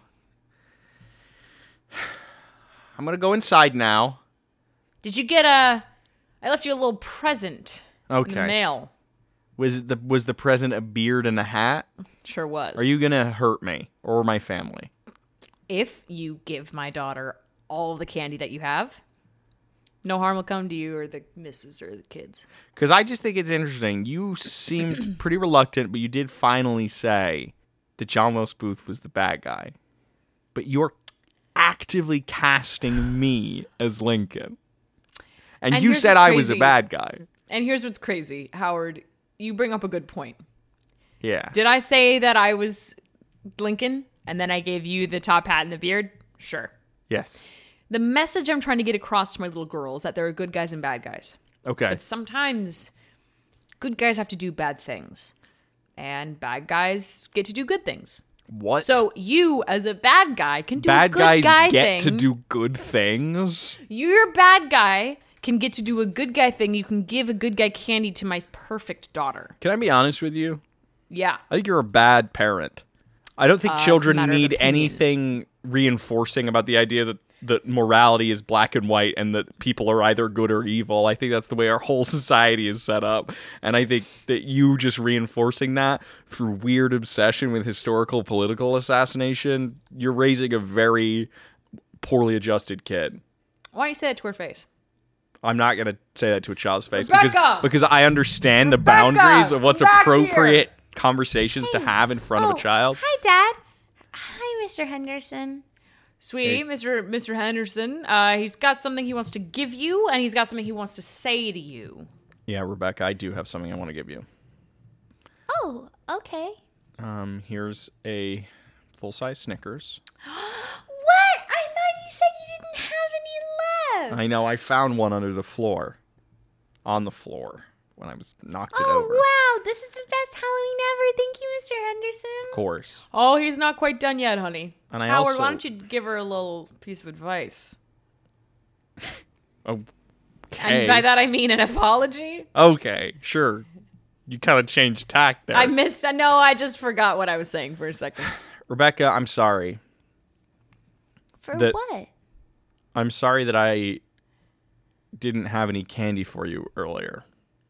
I'm going to go inside now. Did you get a I left you a little present in the Okay. mail. Was it the was the present a beard and a hat? Sure was. Are you going to hurt me or my family? If you give my daughter all of the candy that you have, no harm will come to you or the missus or the kids. Because I just think it's interesting. You seemed pretty reluctant, but you did finally say that John Wilkes Booth was the bad guy. But you're actively casting me as Lincoln. And, And you here's said what's I was a crazy. bad guy. And here's what's crazy, Howard. You bring up a good point. Yeah. Did I say that I was Lincoln and then I gave you the top hat and the beard? Sure. Yes. The message I'm trying to get across to my little girl is that there are good guys and bad guys. Okay. But sometimes good guys have to do bad things. And bad guys get to do good things. What? So you, as a bad guy, can do bad a good guys guy get thing. to do good things? You're a bad guy can get to do a good guy thing. You can give a good guy candy to my perfect daughter. Can I be honest with you? Yeah. I think you're a bad parent. I don't think Uh, it's a children matter of need opinion. anything reinforcing about the idea that, that morality is black and white and that people are either good or evil. I think that's the way our whole society is set up. And I think that you just reinforcing that through weird obsession with historical political assassination, you're raising a very poorly adjusted kid. Why don't you say that to her face? I'm not going to say that to a child's face Rebecca! because because I understand the Rebecca! boundaries of what's Back appropriate conversations to have in front of a child. Hi, Dad. Hi, Mister Henderson. Sweetie, Mister Mister Henderson, uh, he's got something he wants to give you, and he's got something he wants to say to you. Yeah, Rebecca, I do have something I want to give you. Oh, okay. Um, here's a full-size Snickers. have. I know. I found one under the floor. On the floor when I was knocked it Oh, over. wow. This is the best Halloween ever. Thank you, Mister Henderson. Of course. Oh, he's not quite done yet, honey. And I Howard, also- why don't you give her a little piece of advice? Okay. And by that I mean an apology. Okay, sure. You kind of changed tack there. I missed. No, I just forgot what I was saying for a second. Rebecca, I'm sorry. For That- what? I'm sorry that I didn't have any candy for you earlier.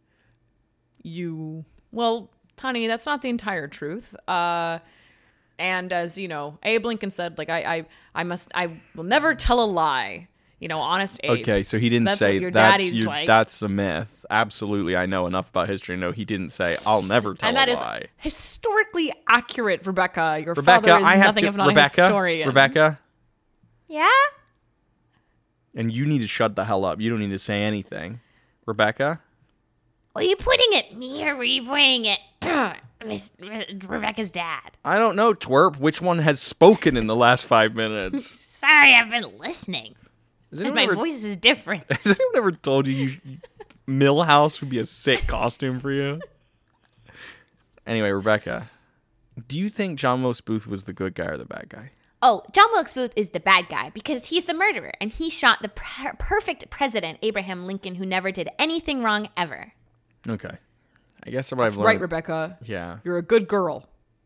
You well, honey, that's not the entire truth. Uh, and as you know, Abe Lincoln said, like I, I, I must, I will never tell a lie. You know, honest Abe. Okay, so he didn't that's say what your that's daddy's you, like. that's the myth. Absolutely, I know enough about history to know he didn't say I'll never tell and that a is lie. historically accurate, Rebecca. Your Rebecca, father is I have nothing to if not Rebecca, a historian. Rebecca, Yeah? and you need to shut the hell up. You don't need to say anything. Rebecca? Were you pointing at me or were you pointing at Miss Rebecca's dad? I don't know, twerp. Which one has spoken in the last five minutes? Sorry, I've been listening. Has And anyone, my ever, voice is different. has anyone ever told you, you Millhouse would be a sick costume for you? Anyway, Rebecca, do you think John Wilkes Booth was the good guy or the bad guy? Oh, John Wilkes Booth is the bad guy because he's the murderer and he shot the per- perfect president, Abraham Lincoln, who never did anything wrong ever. Okay. I guess what I've learned. Right, Rebecca. Yeah. You're a good girl.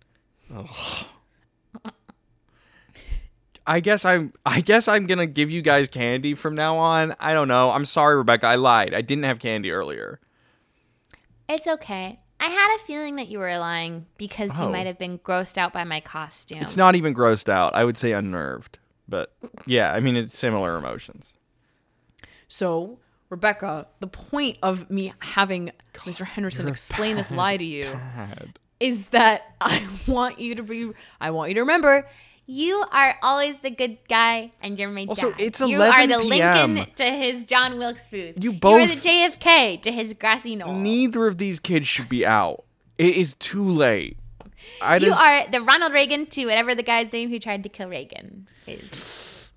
I guess I'm I guess I'm gonna give you guys candy from now on. I don't know. I'm sorry, Rebecca. I lied. I didn't have candy earlier. It's okay. I had a feeling that you were lying because you Oh. might have been grossed out by my costume. It's not even grossed out. I would say unnerved. But yeah, I mean it's similar emotions. So, Rebecca, the point of me having Mister Henderson explain this lie to you is that I want you to be I want you to remember You are always the good guy, and you're my Also, dad. it's You are the eleven p m Lincoln to his John Wilkes Booth. You You are both- the J F K to his grassy knoll. Neither of these kids should be out. It is too late. I You just, are the Ronald Reagan to whatever the guy's name who tried to kill Reagan is.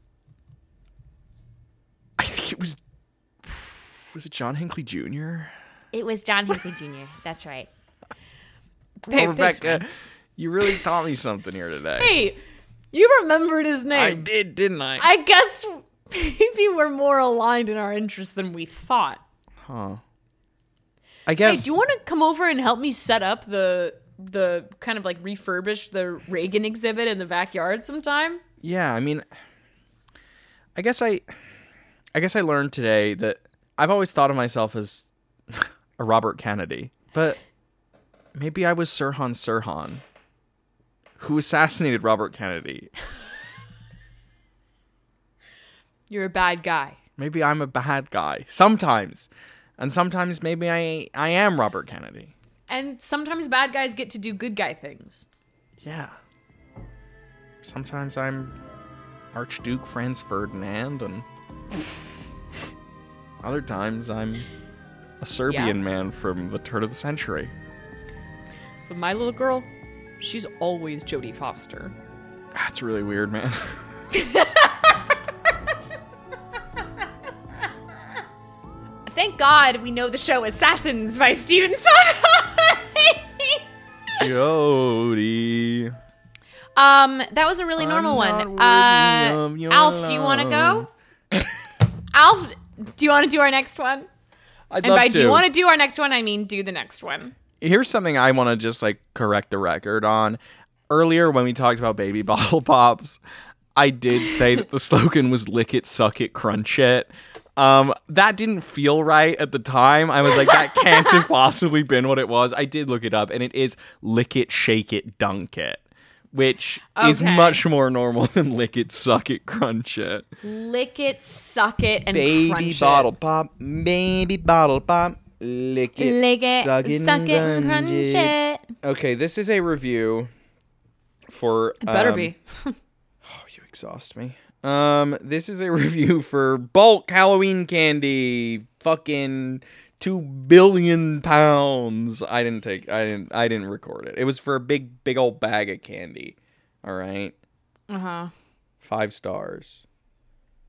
I think it was was it John Hinckley Junior? It was John Hinckley Junior That's right. Hey, Oh, thanks, Rebecca, man. you really taught me something here today. Hey, you remembered his name. I did, didn't I? I guess maybe we're more aligned in our interests than we thought. Huh. I Hey, guess. do you want to come over and help me set up the the kind of like refurbish the Reagan exhibit in the backyard sometime? Yeah, I mean, I guess I, I guess I learned today that I've always thought of myself as a Robert Kennedy, but maybe I was Sirhan Sirhan, who assassinated Robert Kennedy. You're a bad guy. Maybe I'm a bad guy sometimes, and sometimes maybe I I am Robert Kennedy. And sometimes bad guys get to do good guy things. Yeah. Sometimes I'm Archduke Franz Ferdinand, and other times I'm a Serbian Yeah. man from the turn of the century. But my little girl, she's always Jodie Foster. That's really weird, man. Thank God we know the show Assassins by Stephen Sondheim. Jodie. Um, that was a really normal I'm one. not worthy Uh, of your Alf, do you want to go? Alf, do you want to do our next one? I'd And love by to. do you want to do our next one, I mean do the next one. Here's something I want to just like correct the record on. Earlier when we talked about baby bottle pops, I did say that the slogan was lick it, suck it, crunch it. Um, that didn't feel right at the time. I was like, that can't have possibly been what it was. I did look it up, and it is lick it, shake it, dunk it, which is Okay. much more normal than lick it, suck it, crunch it. Lick it, suck it, and Baby crunch bottle it. pop, baby bottle pop, lick it, Lick it, suck it, suck and it, and crunch crunch it. Okay, this is a review for. It better um, be. Oh, you exhaust me. Um, this is a review for bulk Halloween candy. Fucking two billion pounds. I didn't take. I didn't. I didn't record it. It was for a big, big old bag of candy. All right. Uh huh. Five stars.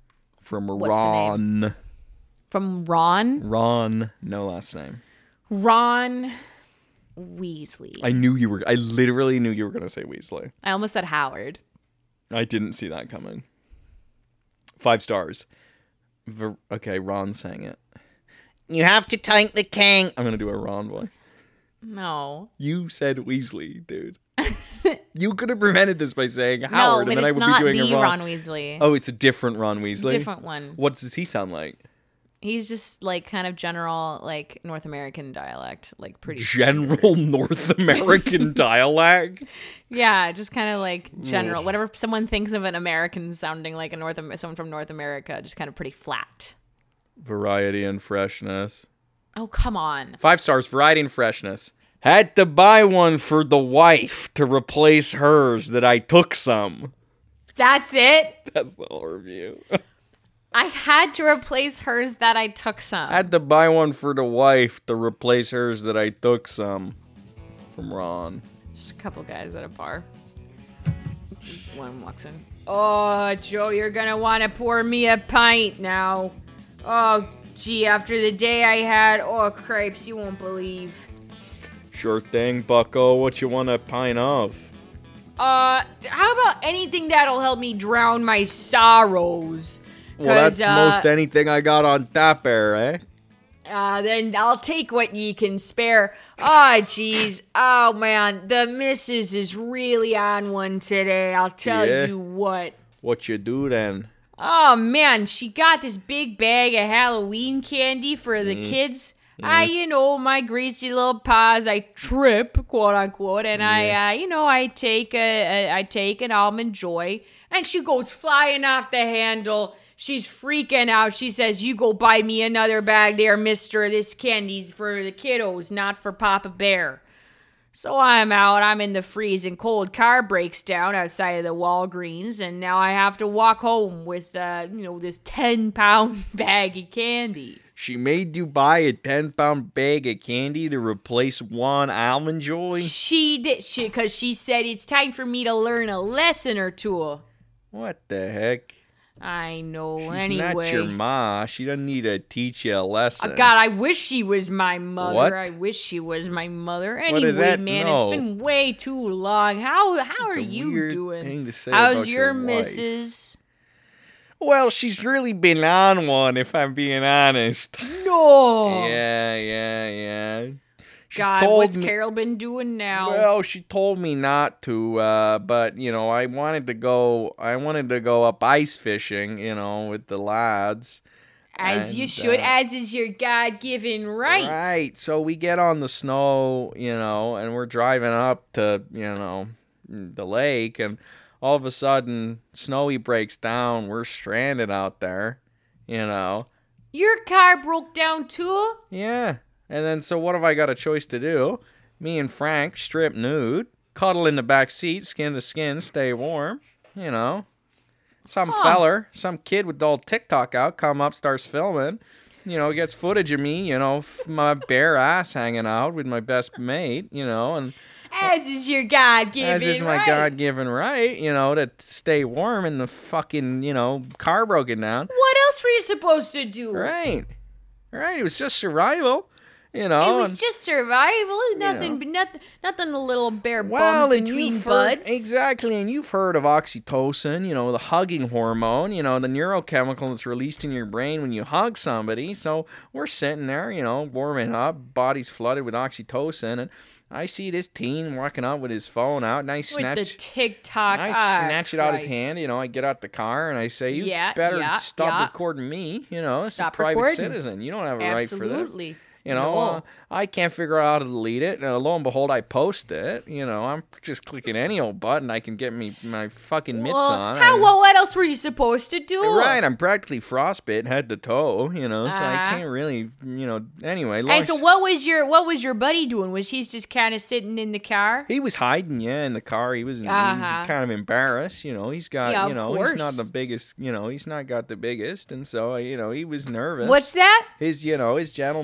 from What's the name? Ron. From Ron? Ron, no last name. Ron Weasley. I knew you were. I literally knew you were gonna say Weasley. I almost said Howard. I didn't see that coming. Five stars. Ver- okay, Ron sang it. You have to thank the king. I'm gonna do a Ron voice. No. You said Weasley, dude. You could have prevented this by saying Howard, no, and then but I it's would not be doing the a Ron. Ron Weasley. Oh, it's a different Ron Weasley. Different one. What does he sound like? He's just like kind of general, like North American dialect, like pretty General North American dialect. Yeah, just kind of like general. Whatever someone thinks of an American sounding like a North someone from North America, just kind of pretty flat. Variety and freshness. Oh, come on. Five stars, variety and freshness. Had to buy one for the wife to replace hers that I took some. That's it? That's the whole review. I had to replace hers that I took some. Had to buy one for the wife to replace hers that I took some. From Ron. Just a couple guys at a bar. One walks in. Oh, Joe, you're gonna want to pour me a pint now. Oh, gee, after the day I had, oh, crepes, you won't believe. Sure thing, bucko. What you want a pint of? Uh, how about anything that'll help me drown my sorrows? Well, that's uh, most anything I got on tap there, eh? Uh, then I'll take what ye can spare. Oh, jeez. Oh, man. The missus is really on one today. I'll tell Yeah? you what. What you do then? Oh, man. She got this big bag of Halloween candy for the Mm. kids. I, you know, my greasy little paws, I trip, quote unquote, and I, uh, you know, I take a, a, I take an Almond Joy, and she goes flying off the handle. She's freaking out. She says, "You go buy me another bag there, mister. This candy's for the kiddos, not for Papa Bear." So I'm out. I'm in the freezing cold. Car breaks down outside of the Walgreens, and now I have to walk home with, uh, you know, this ten pound bag of candy. She made you buy a ten pound bag of candy to replace one Almond Joy? She did, she because she said it's time for me to learn a lesson or two. What the heck? I know. She's anyway, not your ma. She doesn't need to teach you a lesson. Oh, God, I wish she was my mother. What? I wish she was my mother. What Anyway, is that? man, No. it's been way too long. How how are a you weird doing? thing to say How's about your your wife. missus? Well, she's really been on one, if I'm being honest. No. Yeah, yeah, yeah. She God, told what's me- Carol been doing now? Well, she told me not to, uh, but you know, I wanted to go. I wanted to go up ice fishing, you know, with the lads. as you and, should, uh, as is your God-given right. Right. So we get on the snow, you know, and we're driving up to, you know, the lake, and all of a sudden, Snowy breaks down. We're stranded out there, you know. Your car broke down too? Yeah. And then, so what have I got a choice to do? Me and Frank, strip nude, cuddle in the back seat, skin to skin, stay warm, you know. Some Huh. feller, some kid with the old TikTok out, come up, starts filming, you know, gets footage of me, you know, f- my bare ass hanging out with my best mate, you know, and As is your God-given as is my right. God-given right, you know, to stay warm in the fucking, you know, car broken down. What else were you supposed to do? Right. Right. It was just survival, you know. It was and- just survival. Nothing, know. nothing, nothing. A little bare Well, bums and between you've heard, buds. exactly, and you've heard of oxytocin, you know, the hugging hormone, you know, the neurochemical that's released in your brain when you hug somebody. So we're sitting there, you know, warming up, body's flooded with oxytocin, and I see this teen walking up with his phone out, and I With snatch, the TikTok. I ah, snatch it out his Christ. hand. You know, I get out the car and I say, "You Yeah, better yeah, stop yeah. recording me." You know, it's Stop a private recording. citizen. You don't have a right for this. Absolutely. You know, No. uh, I can't figure out how to delete it. And lo and behold, I post it. You know, I'm just clicking any old button. I can get me my fucking mitts Well, on. how? I- Well, what else were you supposed to do? Right, I'm practically frostbitten head to toe. You know, so I Uh-huh. can't really. You know, anyway. long And so, s- what was your what was your buddy doing? Was he just kind of sitting in the car? He was hiding, yeah, in the car. He was, he Uh-huh. was kind of embarrassed, you know. He's got, Yeah, you of know, course. he's not the biggest, you know, he's not got the biggest, and so, you know, he was nervous. What's that? His, you know, his gentleman soul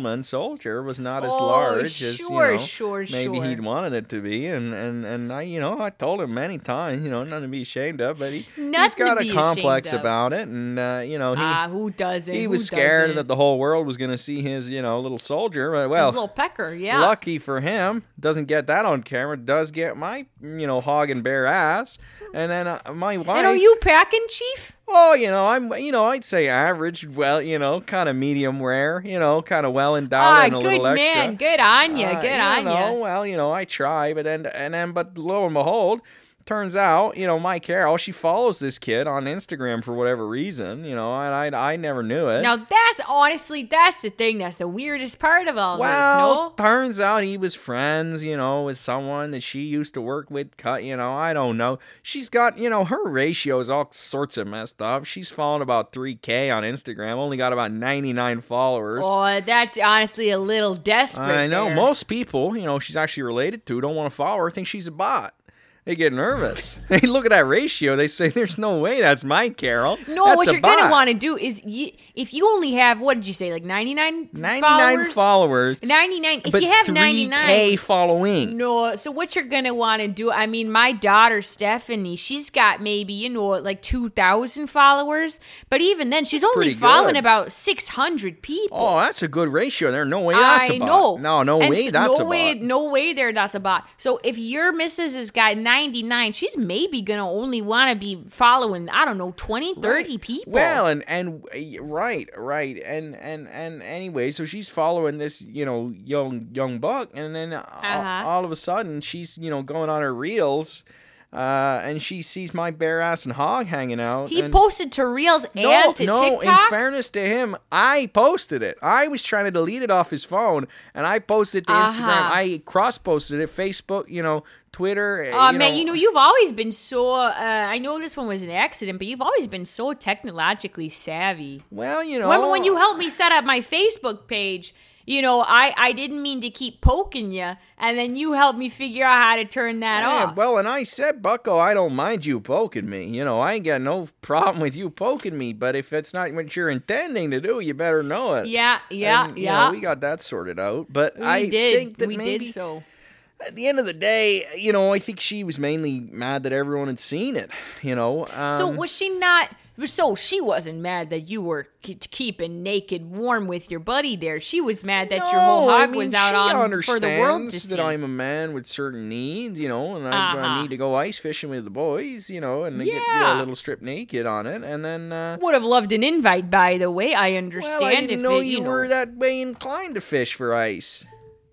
soldier was not as Oh, large as you sure, know sure, maybe sure. he'd wanted it to be, and and and I you know I told him many times, you know, nothing to be ashamed of, but he he's Nothing to got a be complex ashamed of. about it, and uh, you know he Ah, who doesn't? he Who was scared doesn't? that the whole world was going to see his you know little soldier. But His well, little pecker, yeah. lucky for him, doesn't get that on camera. Does get my you know hog and bare ass, and then uh, my wife. And are you packing, Chief? Oh, you know, I'm, you know, I'd say average, well, you know, kind of medium rare, you know, kind of well endowed Ah, and a good little extra. man. Good on you. Uh, Good you on know, you. well, you know, I try, but then, and then, but lo and behold, turns out, you know, my Carol, she follows this kid on Instagram for whatever reason, you know, and I, I never knew it. Now that's honestly, that's the thing. That's the weirdest part of all Well, this. No. turns out he was friends, you know, with someone that she used to work with. Cut, you know, I don't know. She's got, you know, her ratio is all sorts of messed up. She's following about three K on Instagram, only got about ninety-nine followers. Oh, that's honestly a little desperate. I know there. most people, you know, she's actually related to, don't want to follow her, think she's a bot. They get nervous. They look at that ratio. They say, "There's no way that's my Carol." No, That's what a you're gonna bot." want to do is, you, if you only have, what did you say, like ninety-nine, ninety-nine followers? followers, ninety-nine. If but you have three K ninety-nine, following. no. So what you're gonna want to do? I mean, my daughter Stephanie, she's got maybe you know like two thousand followers, but even then, she's only pretty following good. about six hundred people. Oh, that's a good ratio there. No way that's I a bot. know. No, no And way so- that's no a way, bot. No way there that's a bot. So if your missus has got ninety-nine, she's maybe going to only want to be following, I don't know, twenty, thirty people. Well, and and uh, right, right, and and and anyway, so she's following this, you know, young young buck, and then uh, Uh-huh. all, all of a sudden she's, you know, going on her reels, uh, and she sees my bare ass and hog hanging out. he and posted to Reels no, and to no. TikTok. In fairness to him, I posted it. I was trying to delete it off his phone, and I posted it to Uh-huh. Instagram. I cross posted it, Facebook, you know, Twitter. Oh you man, know, you know you've always been so. Uh, I know this one was an accident, but you've always been so technologically savvy. Well, you know, Remember when you helped me set up my Facebook page? You know, I I didn't mean to keep poking you, and then you helped me figure out how to turn that Yeah, off. well, and I said, Bucko, I don't mind you poking me. You know, I ain't got no problem with you poking me, but if it's not what you're intending to do, you better know it. Yeah, yeah, And, you yeah. know, we got that sorted out. But We I did. think that we maybe did so. at the end of the day, you know, I think she was mainly mad that everyone had seen it. You know, um, So was she not? So she wasn't mad that you were ke- keeping naked warm with your buddy there. She was mad that your whole No, hog I mean, was out she on for the world to understands see. that I'm a man with certain needs, you know, and I, I Uh-huh. need to go ice fishing with the boys, you know, and they get, get a Yeah. little strip naked on it, and then. Uh, Would have loved an invite, by the way. I understand. Well, I didn't if know it, you you know, were that way inclined to fish for ice.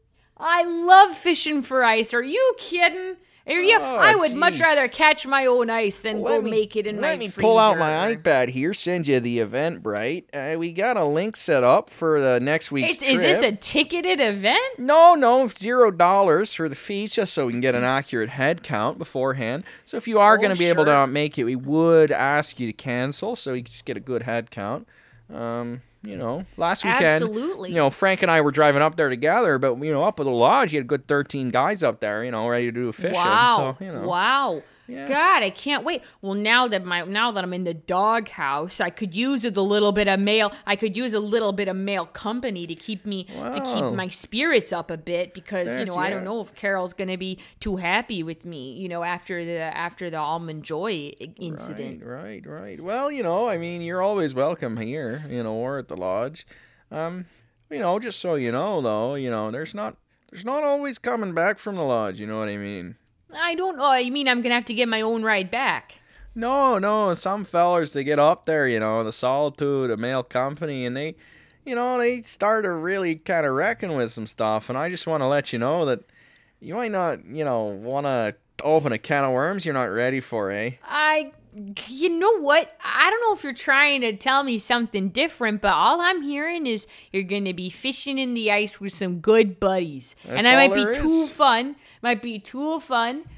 I love fishing for ice. Are you kidding? Are you? Oh, I would much jeez. rather catch my own ice than Let go me- make it in my Let me freezer. pull out my iPad here, send you the Eventbrite. Uh, we got a link set up for the next week's It's, trip. is this a ticketed event? No, no, zero dollars for the fees, just so we can get an accurate head count beforehand. So if you are Oh, going to be able sure. to make it, we would ask you to cancel so you can just get a good head count. Um, you know, last weekend, Absolutely. you know, Frank and I were driving up there together, but you know, up at the lodge, you had a good thirteen guys up there, you know, ready to do a fishing. Wow! So, you know, Wow! Yeah. God, I can't wait. Well, now that my now that I'm in the doghouse, I could use a little bit of male. I could use a little bit of male company to keep me to Wow. keep my spirits up a bit because you There's- know I don't yeah. know if Carol's gonna be too happy with me. You know, after the after the almond joy i- incident. Right, right, right. Well, you know, I mean, you're always welcome here, you know, or at the lodge. Um, you know, just so you know, though, you know, there's not, there's not always coming back from the lodge. You know what I mean? I don't know. You mean I'm gonna have to get my own ride back? No, no. Some fellers, they get up there, you know, the solitude, a male company, and they, you know, they start to really kind of reckon with some stuff. And I just want to let you know that you might not, you know, want to open a can of worms you're not ready for, eh? I, you know what? I don't know if you're trying to tell me something different, but all I'm hearing is you're going to be fishing in the ice with some good buddies. That's and that all might be there too is. fun. Might be too fun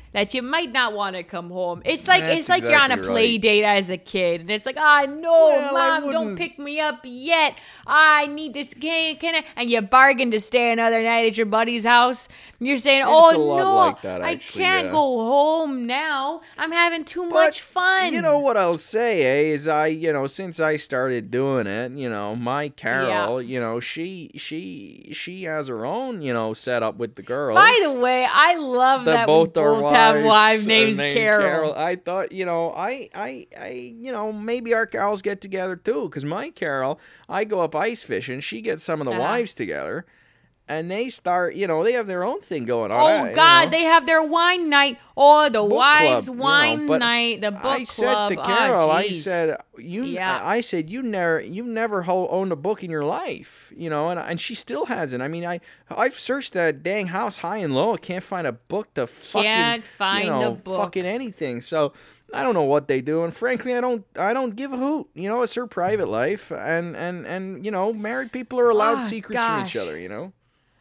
that you might not want to come home. It's like That's it's like you're on a exactly play right. date as a kid, and it's like, ah, oh, no, Well, I mom, don't wouldn't- pick me up yet. I need this game, can I? And you bargain to stay another night at your buddy's house. You're saying, oh a lot no, like that, I actually, can't yeah. go home now. I'm having too But, much fun. You know what I'll say, eh, is I, you know, since I started doing it, you know, my Carol, you know, she she she has her own, you know, setup with the girls. By the way, I love that that both we are both have wives wives and names named Carol. I thought, you know, I, I, I, you know, maybe our Carols get together too, because my Carol, I go up ice fishing, she gets some of the Uh-huh. wives together, and they start, you know, they have their own thing going on. Oh I- you God, know. they have their wine night. Oh, the Book wives' club, you know, wine but night, the book I said club. to Ah, Carol, I geez. said, you, Yeah. I said, you never, you've never ho- owned a book in your life, you know, and and she still hasn't. I mean, I, I've searched that dang house high and low. I can't find a book to fucking, Can't find you know, a book. fucking anything. So I don't know what they do, and frankly, I don't, I don't give a hoot. You know, it's her private life, and and and you know, married people are allowed Ah, secrets from each gosh. other. You know.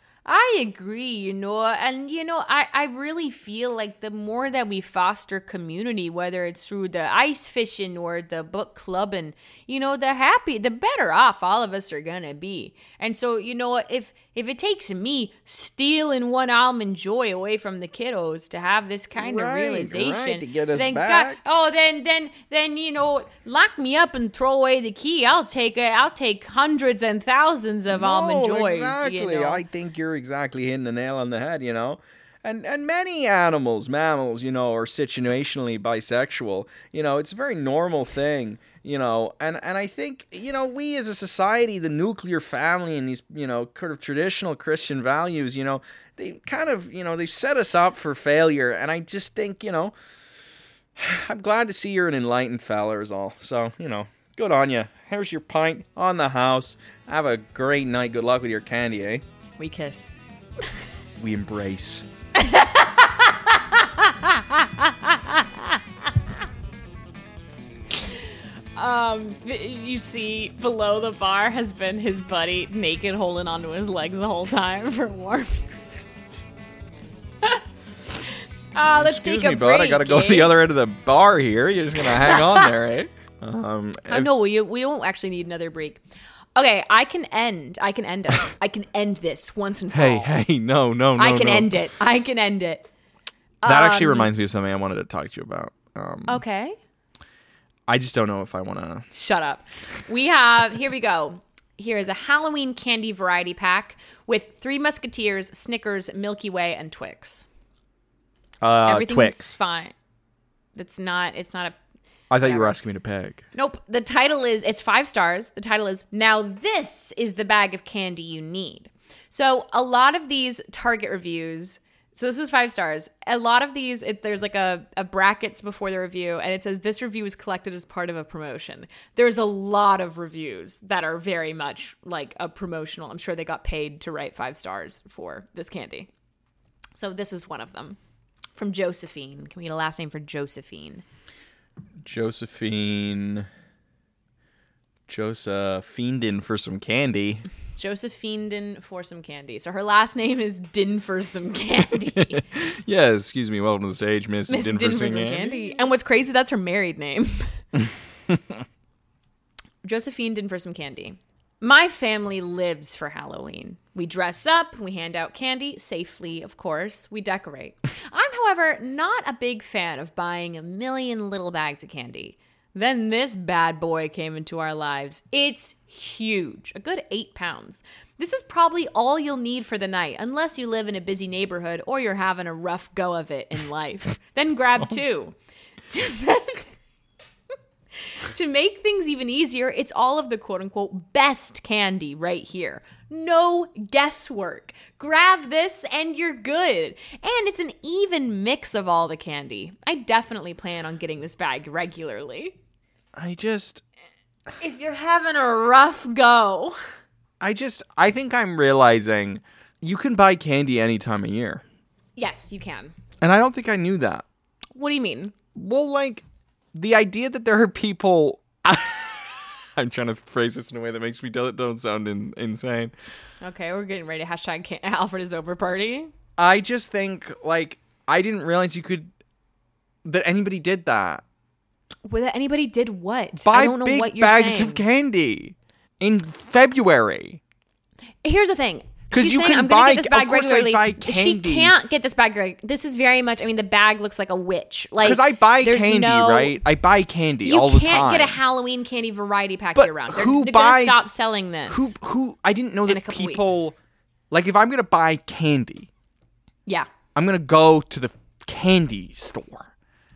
I agree, you know, and you know, I, I really feel like the more that we foster community, whether it's through the ice fishing or the book club, and you know, the happy, the better off all of us are gonna be. And so, you know, if if it takes me stealing one almond joy away from the kiddos to have this kind Right, of right, realization, to get us then back. God, oh, then then then you know, lock me up and throw away the key. I'll take it. I'll take hundreds and thousands of almond No, joys. Exactly. You know? I think you're exactly hitting the nail on the head, you know. And and many animals, mammals, you know, are situationally bisexual. You know, it's a very normal thing, you know. And and I think, you know, we as a society, the nuclear family and these, you know, kind of traditional Christian values, you know, they kind of, you know, they've set us up for failure. And I just think, you know, I'm glad to see you're an enlightened fella is all. So, you know, good on you. Here's your pint on the house. Have a great night. Good luck with your candy, eh? We kiss. We embrace. Um, you see below the bar has been his buddy naked holding onto his legs the whole time for warmth. Ah, let's Excuse take a me, break. bud. I gotta go eh? to the other end of the bar here. You're just gonna hang on there, eh? Um, Uh, no, we we don't actually need another break. Okay, I can end. I can end us. I can end this once and for hey, all. hey, no, no, no, I can no. end it. I can end it. That actually Um, reminds me of something I wanted to talk to you about. Um, Okay. I just don't know if I want to. Shut up. We have, here we go. Here is a Halloween candy variety pack with Three Musketeers, Snickers, Milky Way, and Twix. Uh, Everything's Twix. fine. That's not, it's not a, I thought you were whatever. asking me to peg. nope. The title is, it's five stars. The title is, Now This is the Bag of Candy You Need. So a lot of these Target reviews, so this is five stars. A lot of these, it, there's like a, a brackets before the review, and it says this review is collected as part of a promotion. There's a lot of reviews that are very much like a promotional. I'm sure they got paid to write five stars for this candy. So this is one of them. From Josephine. Can we get a last name for Josephine? Josephine. Josephine for some candy. Josephine Din for some candy. So her last name is Din for some candy. Yes, excuse me. Welcome to the stage, Miss, Miss Din Din for for some some candy. candy. And what's crazy, that's her married name. Josephine Din for some candy. My family lives for Halloween. We dress up, we hand out candy, safely, of course. We decorate. I'm, however, not a big fan of buying a million little bags of candy. Then this bad boy came into our lives. It's huge, a good eight pounds. This is probably all you'll need for the night, unless you live in a busy neighborhood or you're having a rough go of it in life. Then grab two. To make things even easier, it's all of the quote-unquote best candy right here. No guesswork. Grab this and you're good. And it's an even mix of all the candy. I definitely plan on getting this bag regularly. I just, If you're having a rough go. I just, I think I'm realizing you can buy candy any time of year. Yes, you can. And I don't think I knew that. What do you mean? Well, like, the idea that there are people... I'm trying to phrase this in a way that makes me don't, don't sound in, insane. Okay, we're getting ready to hashtag can- Alfred is over party. I just think, like, I didn't realize you could that anybody did that. Whether anybody did what? Buy I don't know big what you're bags saying. of candy in February. Here's the thing. 'Cause She's you saying can I'm gonna buy- get this of bag course I regularly. buy She candy. can't get this bag regularly. This is very much. I mean, the bag looks like a witch. Like Because I buy there's candy, no- right? I buy candy You all the can't time. get a Halloween candy variety pack But year round. who They're, they're buys- gonna stop selling this. Who who I didn't know In a that couple people weeks. like if I'm gonna buy candy, Yeah. I'm gonna go to the candy store.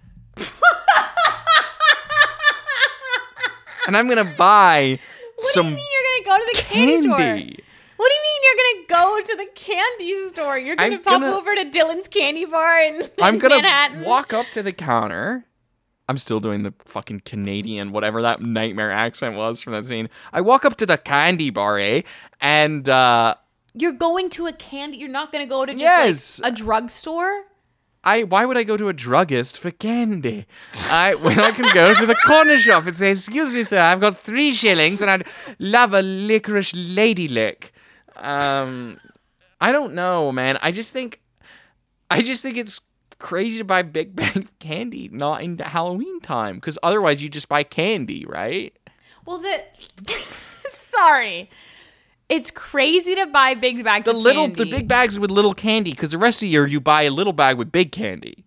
And I'm gonna buy What some do you mean you're gonna go to the candy, store? candy. What do you mean you're gonna go to the candy store? You're gonna I'm pop gonna- over to Dylan's Candy Bar in I'm gonna Manhattan? walk up to the counter. I'm still doing the fucking Canadian, whatever that nightmare accent was from that scene. I walk up to the candy bar, eh? And uh You're going to a candy. You're not gonna go to just Yes. like a drugstore. I why would I go to a druggist for candy? I when I can go to the corner shop and say, "Excuse me, sir, I've got three shillings and I'd love a licorice lady lick." Um, I don't know, man. I just think, I just think it's crazy to buy big bag of candy not in Halloween time because otherwise you just buy candy, right? Well, the sorry, it's crazy to buy big bags The of little, candy. the big bags with little candy because the rest of the year you buy a little bag with big candy.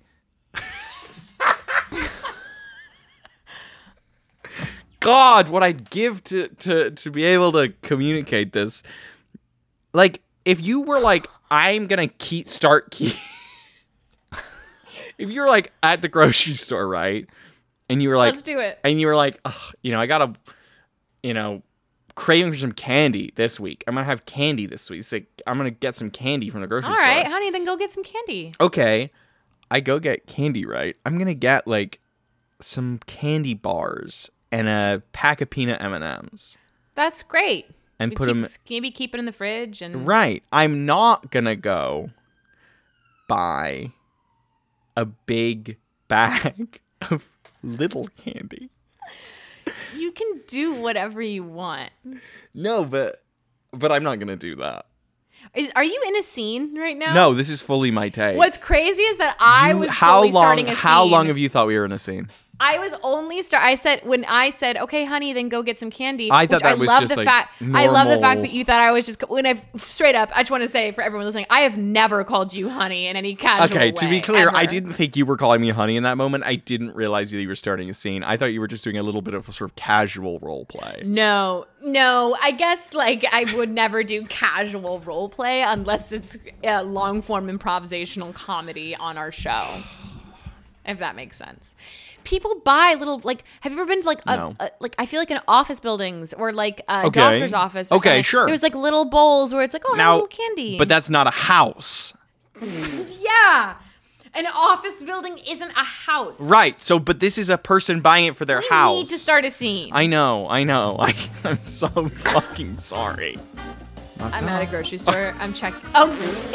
God, what I'd give to to to be able to communicate this. Like, if you were like, I'm gonna keep start keep. If you were like at the grocery store, right, and you were like, Let's do it. and you were like, Ugh, you know, I gotta, you know, craving for some candy this week. I'm gonna have candy this week. So I'm gonna get some candy from the grocery All store. right, honey, then go get some candy. Okay, I go get candy, right? I'm gonna get like some candy bars and a pack of peanut M and M's. That's great. And You put keep, 'em- maybe keep it in the fridge and Right. I'm not gonna go buy a big bag of little candy. you can do whatever you want. No, but but I'm not gonna do that. Is, are you in a scene right now? No, this is fully my take. What's crazy is that I You- was how fully long? starting a How scene. long have you thought we were in a scene? I was only start. I said when I said, "Okay, honey, then go get some candy." I thought which that I was love just, the like, fact. I love the fact normal- that you thought I was just when I straight up. I just want to say for everyone listening, I have never called you honey in any casual way. Okay, to be clear, I ever. didn't think you were calling me honey in that moment. I didn't realize that you were starting a scene. I thought you were just doing a little bit of a sort of casual role play. No, no. I guess like I would never do casual role play unless it's a long form improvisational comedy on our show. If that makes sense. People buy little like. Have you ever been to like a, No. a like? I feel like in office buildings or like a Okay. doctor's office. Or Okay, something, sure. There's like little bowls where it's like, oh, have a Now, little candy. but that's not a house. yeah, an office building isn't a house. Right. So, but this is a person buying it for their We house. need to start a scene. I know. I know. I, I'm so fucking sorry. I'm at a grocery store. I'm checking. Oh.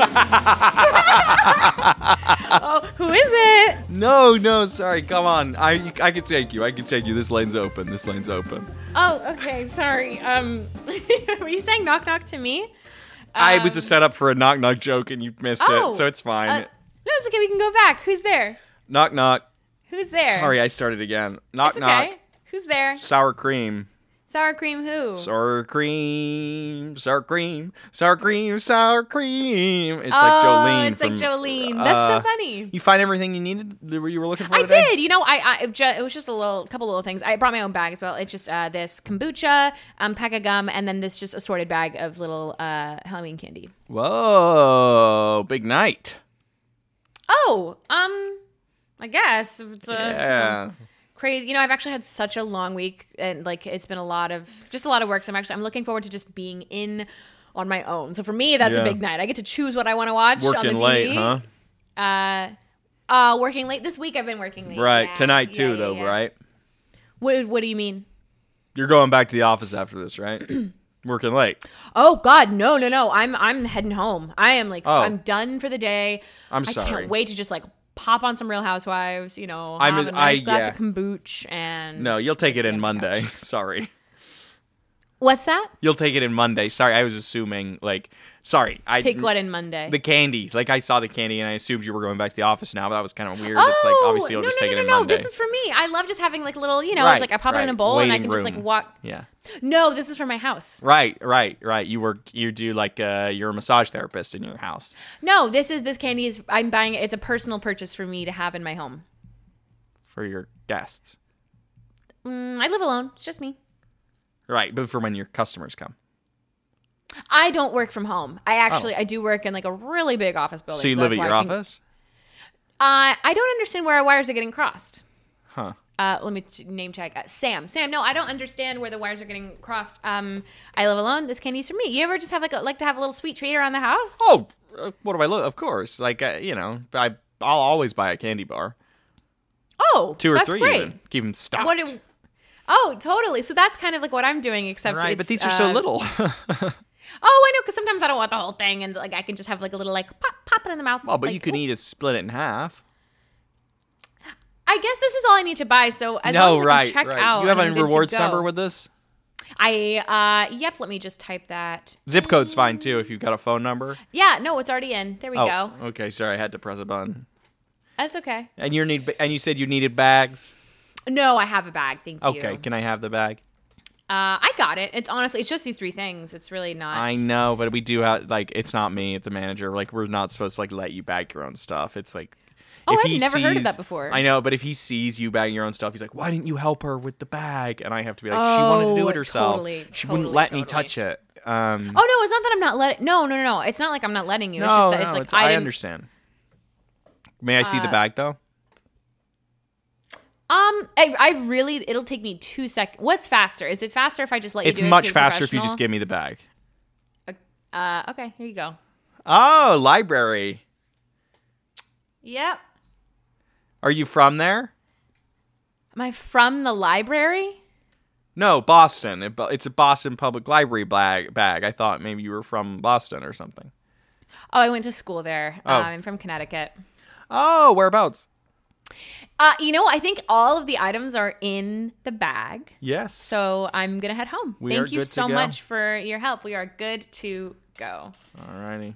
oh, who is it? No, no, sorry. Come on. I I can take you. I can take you. This lane's open. This lane's open. Oh, okay. Sorry. Um, were you saying knock knock to me? I was a Um, setup for a knock knock joke and you missed Oh, it, so it's fine. Uh, no, it's okay. We can go back. Who's there? knock knock. Who's there? Sorry, I started again. Knock It's knock. okay. Who's there? Sour cream. Sour cream. Who? Sour cream, sour cream, sour cream, sour cream. It's oh, like Jolene. it's like from, Jolene. That's uh, so funny. You find everything you needed that you were looking for I today? did. You know, I, I it, ju- it was just a little, couple little things. I brought my own bag as well. It's just uh, this kombucha, um, pack of gum, and then this just assorted bag of little uh, Halloween candy. Whoa, big night. Oh, um, I guess if it's a Yeah. crazy. You know, I've actually had such a long week, and like it's been a lot of just a lot of work. So I'm actually I'm looking forward to just being in on my own. So for me, that's Yeah. a big night. I get to choose what I want to watch on the Working T V. late, huh? Uh, uh, working late this week. I've been working late. Right. Yeah, Tonight, too, yeah, yeah, though, yeah. right? What What do you mean? You're going back to the office after this, right? Working late. Oh God, no, no, no! I'm I'm heading home. I am like Oh. I'm done for the day. I'm I sorry. can't wait to just like pop on some Real Housewives. You know, I'm have a- a nice I- glass yeah. of kombucha and No, you'll take just it be in on the Monday. couch. Sorry. What's that? You'll take it in Monday. Sorry, I was assuming, like, sorry. I Take what in Monday? The candy. Like, I saw the candy and I assumed you were going back to the office now, but that was kind of weird. Oh, it's like, obviously, you'll no, just no, take no, it in no, Monday. This is for me. I love just having like little, you know, Right, it's like I pop right. it in a bowl and I Waiting can just like room. walk. Yeah. No, this is for my house. Right, right, right. You work, you do like, uh, you're a massage therapist in your house. No, this is, this candy is, I'm buying it. It's a personal purchase for me to have in my home. For your guests. Mm, I live alone. It's just me. Right, but for when your customers come. I don't work from home. I actually, oh. I do work in like a really big office building. So you so live at your can, Uh, office? I don't understand where our wires are getting crossed. Huh. Uh, let me t- name check. Uh, Sam. Sam, no, I don't understand where the wires are getting crossed. Um, I live alone. This candy's for me. You ever just have like a, like to have a little sweet treat around the house? Oh, uh, what do I look? Of course. Like, uh, you know, I, I'll always buy a candy bar. Oh, Two or that's three great. even. Keep them stocked. What do, oh, totally. So that's kind of like what I'm doing, except right, it's, but these are uh, so little. Oh, I know, because sometimes I don't want the whole thing, and like I can just have like a little like pop, pop it in the mouth. Well, but like, you can ooh. eat it, split it in half. I guess this is all I need to buy. So as no, long as right, I can check right. out, You have and a I'm good to rewards go. number with this? I uh, yep. Let me just type that. Zip code's fine too if you've got a phone number. Yeah, no, it's already in. There we oh, go. Okay, sorry, I had to press a button. That's okay. And you need, and you said you needed bags. No, I have a bag. Thank you. Okay, can I have the bag? Uh, I got it. It's honestly, it's just these three things. It's really not. I know, but we do have like it's not me, the manager. Like we're not supposed to like let you bag your own stuff. It's like. Oh, if I've he never heard of sees- that before. I know, but if he sees you bagging your own stuff, he's like, "Why didn't you help her with the bag?" And I have to be like, "She wanted to do Oh, it herself. totally, she totally, wouldn't let me totally. touch it." Um, Oh no, it's not that I'm not letting. No, no, no, no. It's not like I'm not letting you. no, It's just that no, it's like it's- I, I didn't. understand. May I see the Uh, bag though? Um, I, I really. It'll take me two seconds. What's faster? Is it faster if I just let you It's do it? much 'cause faster if you professional? just give me the bag. Uh, okay, here you go. Oh, library. Yep. Are you from there? Am I from the library? No, Boston. It, it's a Boston Public Library bag. Bag. I thought maybe you were from Boston or something. Oh, I went to school there. Oh. Um, I'm from Connecticut. Oh, whereabouts? Uh, you know, I think all of the items are in the bag. Yes. So I'm gonna head home. We Thank are you good to so go. much for your help. We are good to go. Alrighty.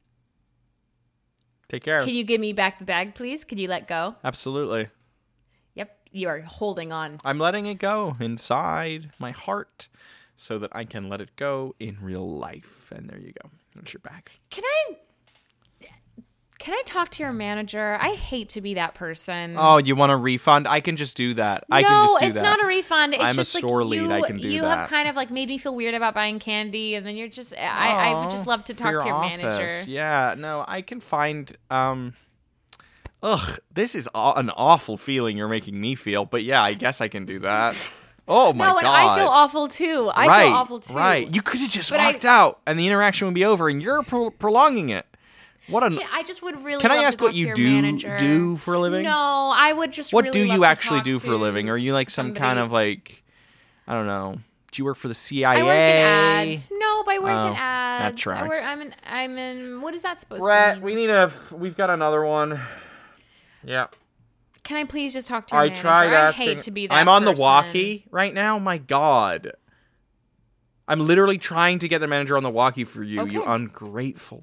Take care. Can you give me back the bag, please? Could you let go? Absolutely. Yep, you are holding on. I'm letting it go inside my heart so that I can let it go in real life. And there you go. That's your bag. Can I? Can I talk to your manager? I hate to be that person. Oh, you want a refund? I can just do that. I no, can just do it's that. not a refund. It's I'm a just store like lead. you, I can do you that. have kind of like made me feel weird about buying candy, and then you're just. I, I would just love to For talk your to your office. manager. Yeah, no, I can find. Um, ugh, this is aw- an awful feeling you're making me feel. But yeah, I guess I can do that. Oh my no, god! and I feel awful too. I right, feel awful too. Right, you could have just But I- walked out, and the interaction would be over, and you're pro- prolonging it. What an. Can, I just would really. Can I love ask to what talk to you your do manager. do for a living? No, I would just. What really do love you to actually talk do for a living? to Are you like some somebody. kind of like, I don't know. Do you work for the C I A? I work in ads. No, I work Oh, in that ads. I work, tracks. I'm in. I'm in. What is that supposed Brett, to mean? we need a. We've got another one. Yeah. Can I please just talk to your I manager? tried I asking. hate to be that. I'm on the person. walkie right now. My God. I'm literally trying to get the manager on the walkie for you. You Okay. ungrateful.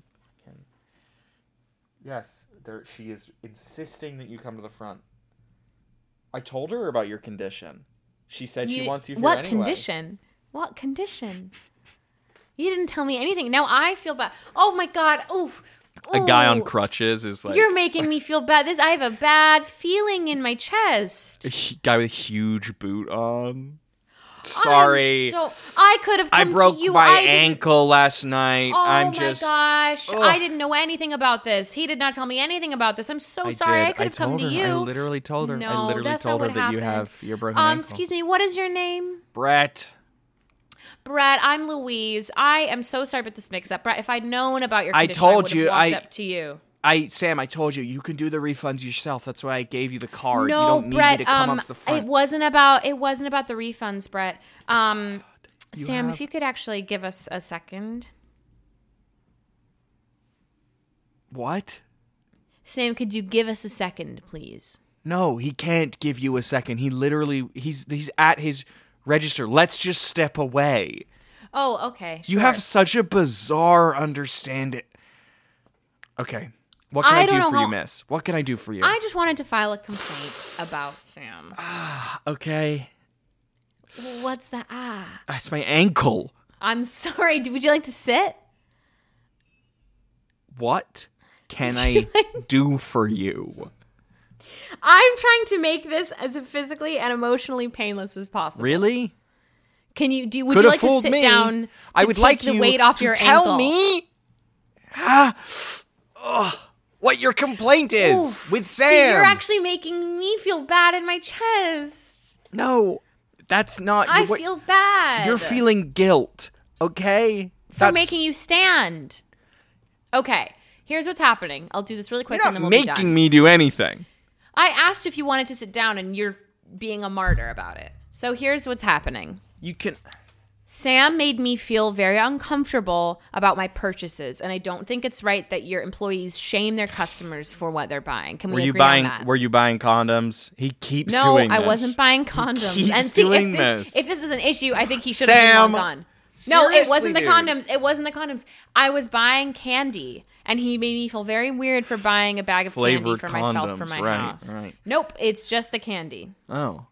Yes, there. She is insisting that you come to the front. I told her about your condition. She said she You- wants you here What anyway. condition? What condition? You didn't tell me anything. Now I feel bad. Oh my God. Oof. A guy on Ooh. crutches is like You're making me feel bad. This I have a bad feeling in my chest. a hu- guy with a huge boot on. Sorry. I'm so I could have come I broke to you. my I didn't- ankle last night. Oh I'm my just gosh. Ugh. I didn't know anything about this. He did not tell me anything about this. I'm so I sorry. did. I could have come told to her. you. I literally told her. No, I literally that's told not her what that you happened. have your broken Um, ankle. excuse me, what is your name? Brett. Brett, I'm Louise. I am so sorry about this mix up. Brett, if I'd known about your I condition, told would have you, walked I- up to you. I Sam, I told you you can do the refunds yourself. That's why I gave you the card. No, you don't need Brett, me to come um, up to the front. it wasn't about it wasn't about the refunds, Brett. Um, You Sam, have- if you could actually give us a second. What? Sam, could you give us a second, please? No, he can't give you a second. He literally he's he's at his register. Let's just step away. Oh, okay. You sure. have such a bizarre understanding. Okay. What can I I, don't do know for how- you, miss? What can I do for you? I just wanted to file a complaint about Sam. Okay. What's that? Ah. That's my ankle. I'm sorry. Would you like to sit? What can I do for you? I'm trying to make this as physically and emotionally painless as possible. Really? Can you do? Would Could you have like to fooled sit me. down? To I would take like the you weight off to your tell ankle? me ah, ugh, what your complaint is Oof. with Sam. See, you're actually making me feel bad in my chest. No, that's not. I what- feel bad. You're feeling guilt, okay? for That's- making you stand. Okay, here's what's happening. I'll do this really quick You're and not then we'll be making done. me do anything. I asked if you wanted to sit down, and you're being a martyr about it. So here's what's happening. You can. Sam made me feel very uncomfortable about my purchases, and I don't think it's right that your employees shame their customers for what they're buying. Can we Were you agree buying? on that? Were you buying condoms? He keeps no, doing this. I wasn't buying condoms. keeps and see, doing if this, this. if this is an issue, I think he should have been Sam, long gone. No, it seriously, wasn't the dude. condoms. It wasn't the condoms. I was buying candy, and he made me feel very weird for buying a bag of candy Flavored for myself for condoms, my right, house. right. Nope, it's just the candy. Oh.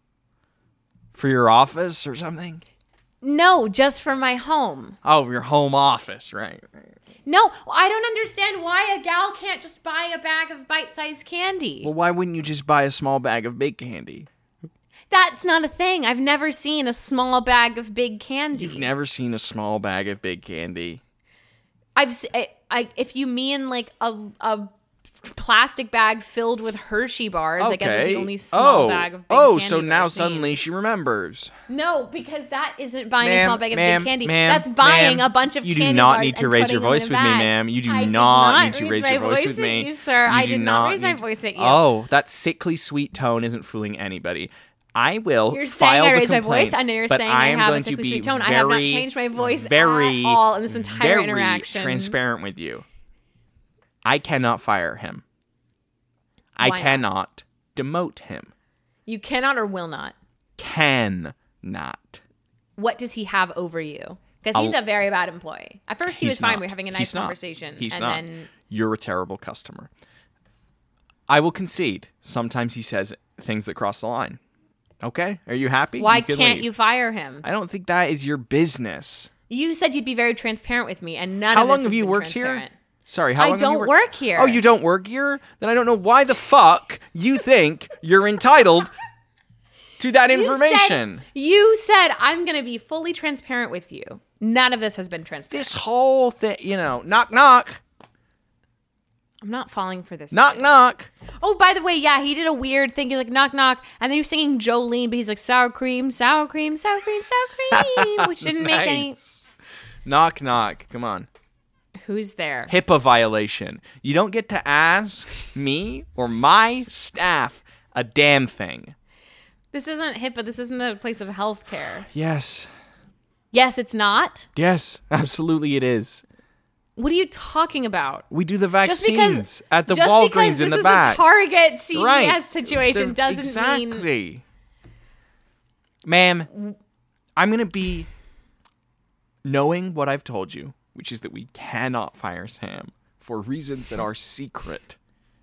For your office or something? No, just for my home. Oh, your home office, right? right. No, I don't understand why a gal can't just buy a bag of bite-sized candy. Well, why wouldn't you just buy a small bag of big candy? That's not a thing. I've never seen a small bag of big candy. You've never seen a small bag of big candy. I've se- I, I if you mean like a a plastic bag filled with Hershey bars, I guess is the only small oh. bag of big Oh, candy so I've now ever seen. suddenly she remembers. No, because that isn't buying Ma'am, a small bag of ma'am, big candy. ma'am, That's buying ma'am, a bunch of you candy do not bars need to and raise your putting them in voice a with me, bag. ma'am. You do I did not not need to raise raise my your voice voice with at me. you, sir. You I do did not not raise my need- voice at you. Oh, that sickly sweet tone isn't fooling anybody. I will You're saying file I the raised my complaint, voice, and you're but saying I I am have a going to sickly be sweet tone. I have not very, changed my voice very, at all in this entire very interaction. transparent with you. I cannot fire him. I Why not? cannot demote him. You cannot or will not. Can not. What does he have over you? Because he's I'll- a very bad employee. At first, he He's was fine. not. We were having a nice He's not. conversation, He's and not. then You're a terrible customer. I will concede. Sometimes he says things that cross the line. Okay? Are you happy? why You can can't leave. you fire him? I don't think that is your business. You said you'd be very transparent with me, and none How of long this have has you been worked here? transparent. Sorry, how I long have you don't worked- work here. Oh, you don't work here? Then I don't know why the fuck you think you're entitled to that You information. said, you said I'm going to be fully transparent with you. None of this has been transparent. This whole thing, you know, knock knock, I'm not falling for this. knock shit. knock. Oh, by the way, yeah, he did a weird thing. He's like, knock, knock. And then he was singing Jolene, but he's like, sour cream, sour cream, sour cream, sour cream, which didn't make any. Nice. Knock knock. Come on. Who's there? HIPAA violation. You don't get to ask me or my staff a damn thing. This isn't HIPAA. This isn't a place of health care. Yes. Yes, it's not. Yes, absolutely it is. What are you talking about? We do the Just vaccines because at the just Walgreens because in this the is back. a Target C V S Right. situation The- doesn't mean. exactly. Ma'am, I'm going to be knowing what I've told you, which is that we cannot fire Sam for reasons that are secret.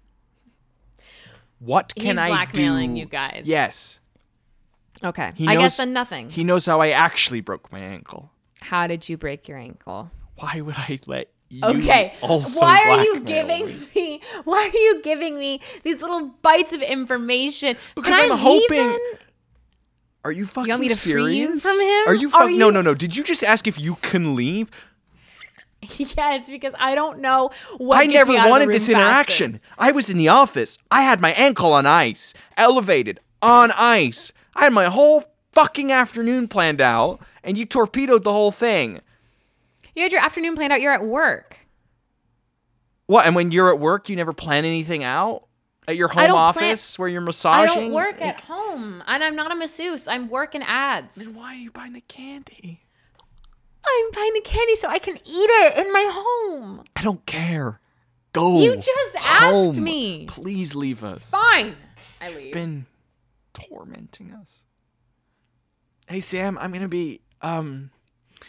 What can He's I do? blackmailing you guys. Yes. Okay. He I knows, guess then nothing. He knows how I actually broke my ankle. How did you break your ankle? Why would I let you Okay. also Why are you blackmail giving me? me? Why are you giving me these little bites of information? Because Can I'm I leave hoping- then? Are you fucking want me to serious? free you from him? Are you Are fuck? No, you- no, no. Did you just ask if you can leave? Yes, because I don't know what. I gets never me out of the wanted room this interaction. fastest. I was in the office. I had my ankle on ice, elevated on ice. I had my whole fucking afternoon planned out, and you torpedoed the whole thing. You had your afternoon planned out. You're at work. What? And when you're at work, you never plan anything out at your I home don't plan- office where you're I massaging. don't work at home, and I'm not a masseuse. I'm working ads. Then why are you buying the candy? I'm buying the candy so I can eat it in my home. I don't care. Go. You just asked home. me. Please leave us. Fine. I leave. Been tormenting us. Hey Sam, I'm gonna be um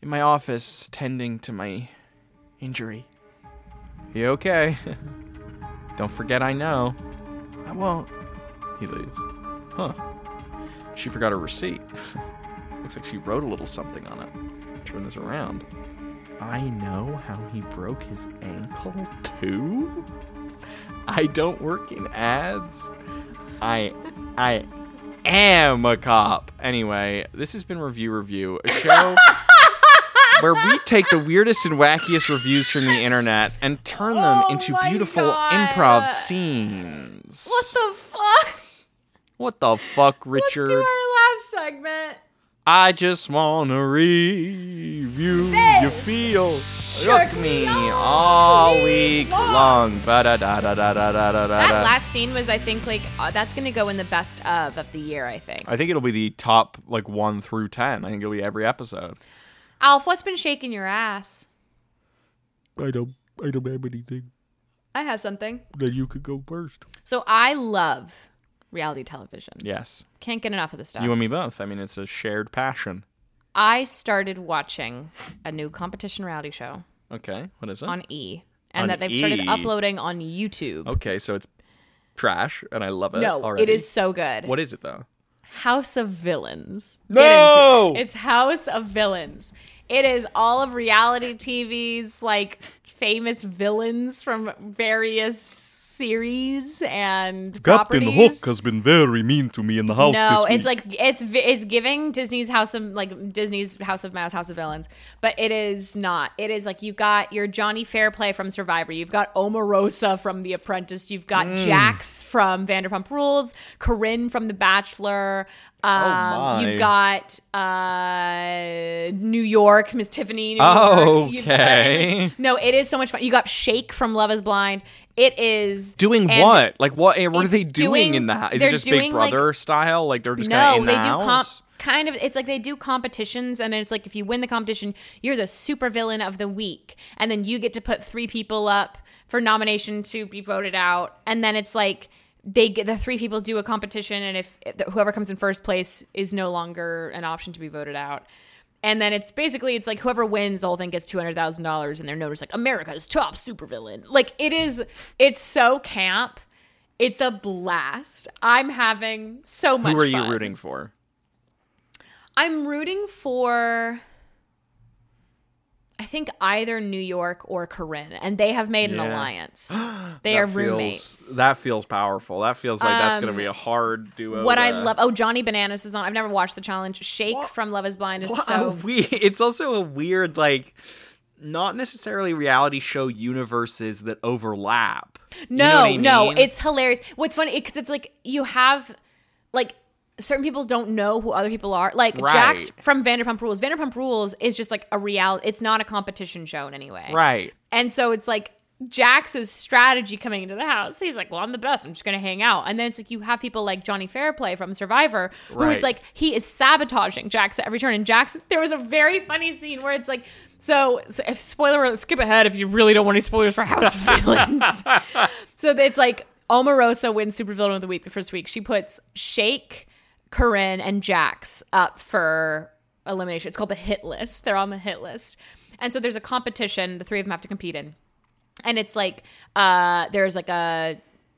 in my office tending to my injury. You okay? Don't forget I know. I won't. He leaves. Huh. She forgot her receipt. Looks like she wrote a little something on it. Turn this around. I know how he broke his ankle too? I don't work in ads. I I am a cop. Anyway, this has been Review Review, a show where we take the weirdest and wackiest reviews from the internet and turn them Oh into my beautiful God. improv scenes. What the fuck? What the fuck, Richard? Let's do our last segment. I just wanna review This you feel shook shook me me all all week week long. Ba-da-da-da-da-da-da-da. That last scene was, I think, like uh, that's gonna go in the best of of the year. I think. I think it'll be the top like one through ten. I think it'll be every episode. Alf, what's been shaking your ass? I don't I don't have anything. I have something. Then you could go first. So I love reality television. Yes. Can't get enough of this stuff. You and me both. I mean, it's a shared passion. I started watching a new competition reality show Okay. What is it? on E, and On that they've started E. uploading on YouTube. Okay, so it's trash, and I love it. No, already. it is so good. What is it though? House of Villains. No! Get into it. It's House of Villains. It is all of reality T V's like famous villains from various series and properties. has been very mean to me in the house No, it's like it's vi- it's giving Disney's House of like Disney's House of Mouse, House of Villains, but it is not. It is like you've got your Johnny Fairplay from Survivor, you've got Omarosa from The Apprentice, you've got Mm. Jax from Vanderpump Rules, Corinne from The Bachelor. Um, my. You've got uh, New York, Miss Tiffany. New Oh, York. You've got- okay. no, it is so much fun. You got Shake from Love Is Blind. It is Doing and what? Like what? What are it's they doing, doing- in the house? Is they're it just doing, Big like- Brother style? Like they're just kind of No, in the they do comp house? kind of it's like they do competitions, and it's like if you win the competition, you're the super villain of the week. And then you get to put three people up for nomination to be voted out. And then it's like they get the three people do a competition, and if whoever comes in first place is no longer an option to be voted out. And then it's basically, it's like whoever wins the whole thing gets two hundred thousand dollars, and they're known as like America's top supervillain. Like it is, it's so camp. It's a blast. I'm having so much Who are you fun. rooting for? I'm rooting for, I think either New York or Corinne, and they have made an Yeah. alliance. They That are feels- roommates. That feels powerful. That feels like that's going to Um, be a hard duo. What I to- love, oh, Johnny Bananas is on. I've never watched the challenge. Shake from Love Is Blind is What a so weird. It's also a weird, like, not necessarily reality show universes that overlap. You know No, what I no, mean? it's hilarious. What's funny because it's like you have like certain people don't know who other people are. Like Right. Jax from Vanderpump Rules. Vanderpump Rules is just like a reality. It's not a competition show in any way. right. And so it's like Jax's strategy coming into the house. He's like, well, I'm the best. I'm just going to hang out. And then it's like you have people like Johnny Fairplay from Survivor, who Right. it's like he is sabotaging Jax at every turn. And Jax, there was a very funny scene where it's like, so, so if spoiler, alert, skip ahead if you really don't want any spoilers for House of Villains. So it's like Omarosa wins Supervillain of the Week the first week. She puts Shake, Corinne, and Jax up for elimination. It's called the hit list. They're on the hit list. And so there's a competition the three of them have to compete in. And it's like uh, there's like a,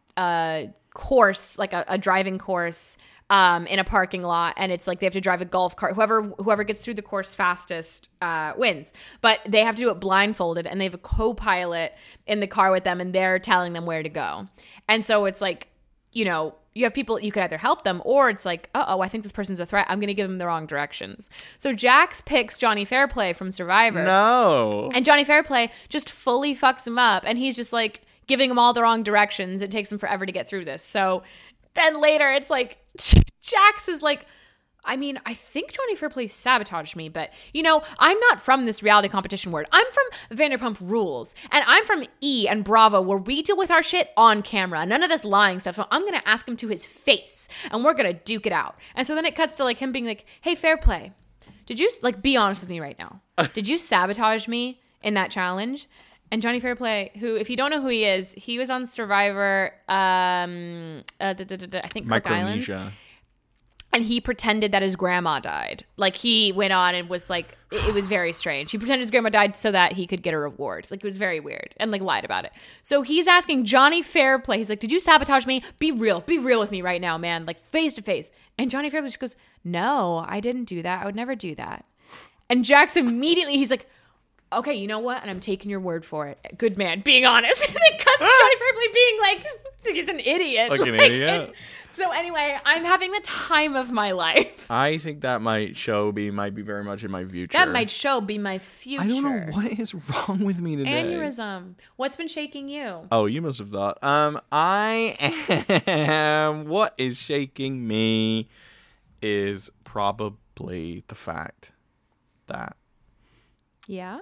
a course, like a, a driving course um, in a parking lot, and it's like they have to drive a golf cart. Whoever whoever gets through the course fastest uh, wins. But they have to do it blindfolded, and they have a co-pilot in the car with them, and they're telling them where to go. And so it's like, you know, you have people, you could either help them, or it's like, uh-oh, I think this person's a threat. I'm going to give them the wrong directions. So Jax picks Johnny Fairplay from Survivor. No. And Johnny Fairplay just fully fucks him up. And he's just like giving him all the wrong directions. It takes him forever to get through this. So then later it's like, Jax is like, I mean, I think Johnny Fairplay sabotaged me, but you know, I'm not from this reality competition world. I'm from Vanderpump Rules, and I'm from E and Bravo, where we deal with our shit on camera. None of this lying stuff. So I'm going to ask him to his face, and we're going to duke it out. And so then it cuts to like him being like, hey, Fairplay, did you, like, be honest with me right now. Did you sabotage me in that challenge? And Johnny Fairplay, who, if you don't know who he is, he was on Survivor, um, uh, da, da, da, da, I think Cook Islands. Micronesia. and he pretended that his grandma died. Like, he went on and was like, it, it was very strange. He pretended his grandma died so that he could get a reward. Like, it was very weird, and like lied about it. So he's asking Johnny Fairplay, he's like, did you sabotage me? Be real. Be real with me right now, man. Like, face to face. And Johnny Fairplay just goes, no, I didn't do that. I would never do that. And Jax immediately, he's like, okay, you know what? And I'm taking your word for it. Good man, being honest. And it cuts to Johnny Fairplay being like, he's an idiot. Like an like, idiot. So anyway, I'm having the time of my life. I think that might show be might be very much in my future. That might show be my future. I don't know what is wrong with me today. Aneurysm. What's been shaking you? Oh, you must have thought. Um, I am. What is shaking me is probably the fact that. Yeah.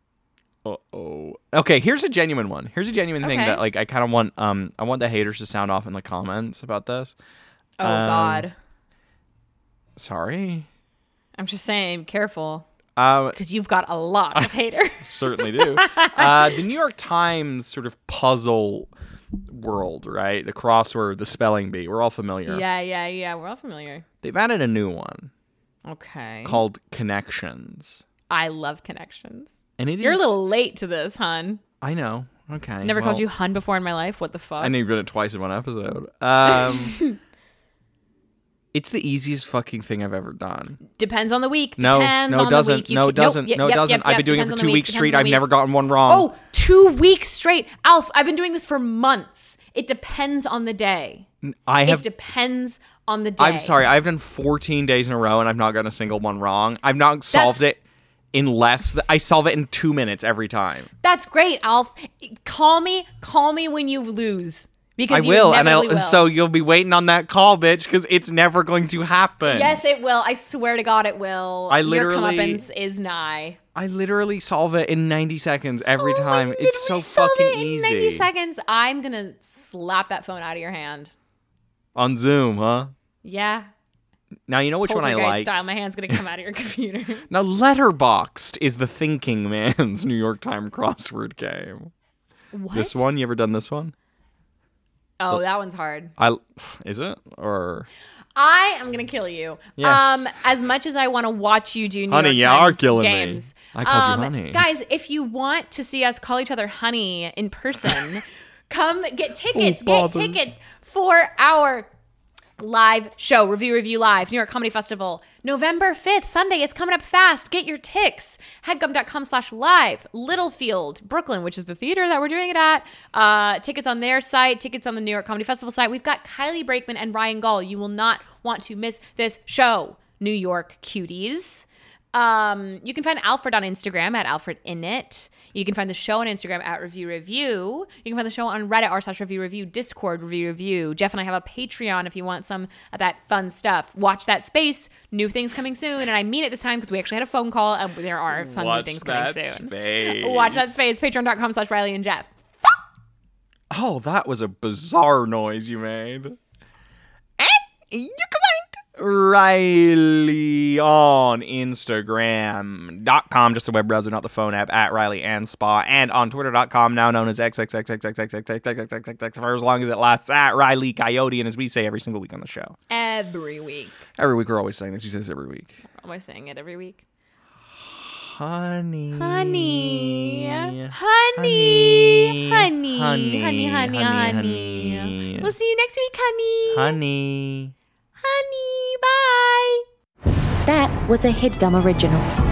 Uh-oh. Okay, here's a genuine one. Here's a genuine thing Okay. that like I kind of want um I want the haters to sound off in the comments about this. Oh Um, God. Sorry. I'm just saying, careful. Uh, Because you've got a lot of haters. certainly do. uh, the New York Times sort of puzzle world, right? The crossword, the spelling bee. We're all familiar. Yeah, yeah, yeah. We're all familiar. They've added a new one Okay. called Connections. I love Connections. And it You're is- a little late to this, hun. I know. Okay. Never called well, you hun before in my life. What the fuck? I know you've read it twice in one episode. Um, it's the easiest fucking thing I've ever done. Depends on the week. No, Depends no, on it doesn't. the week. You No, can- it doesn't. Nope. No, it Yep, doesn't. yep, I've yep. been doing it Depends for on two the weeks week. straight. Depends on I've the never week. gotten one wrong. Oh, two weeks straight. Alf, I've been doing this for months. It depends on the day. I have. It depends on the day. I'm sorry. I've done fourteen days in a row and I've not gotten a single one wrong. I've not solved That's- it in less. Th- I solve it in two minutes every time. That's great, Alf. Call me. Call me when you lose. Because I you will, and I'll, inevitably will. so you'll be waiting on that call, bitch, because it's never going to happen. Yes, it will. I swear to God, it will. I Your literally- comeuppance is nigh. I literally solve it in ninety seconds every Oh, I time. It's so literally solve fucking it in easy. ninety seconds. I'm gonna slap that phone out of your hand. On Zoom, huh? Yeah. Now you know which one I Poltergeist like. style. My hand's gonna come out of your computer. Now, Letterboxd is the thinking man's New York Times crossword game. What? This one, you ever done this one? Oh, that one's hard. I is it or I am gonna kill you. Yes. Um, as much as I want to watch you do New Honey, York you are Times killing me. games, I called you um, honey. Guys, if you want to see us call each other honey in person, come get tickets. Oh, get bother. tickets for our live show, Review Review Live, New York Comedy Festival, November fifth, Sunday. It's coming up fast. Get your ticks. headgum.com slash live. Littlefield, Brooklyn, which is the theater that we're doing it at. Uh, tickets on their site, tickets on the New York Comedy Festival site. We've got Kylie Brakeman and Ryan Gall. You will not want to miss this show, New York cuties. Um, you can find Alfred on Instagram at Alfred Innit. You can find the show on Instagram at Review Review. You can find the show on Reddit r slash Review Review, Discord Review Review. Jeff and I have a Patreon if you want some of that fun stuff. Watch that space. New things coming soon, and I mean it this time because we actually had a phone call, and there are fun new Watch things coming that soon. space. Watch that space. Patreon.com slash Riley and Jeff. Oh, that was a bizarre noise you made. And you can find Riley on Instagram dot com, just the web browser, not the phone app, at Riley and Spa, and on Twitter dot com, now known as X X X X X X X X X X X X for as long as it lasts, at Riley Coyote, and as we say every single week on the show. Every week. Every week we're always saying this. We say this every week. Am I saying it every week? Honey. Honey. Honey. Honey. Honey. Honey. Honey, honey, honey. honey. We'll see you next week, honey. Honey. Honey, bye. That was a HeadGum original.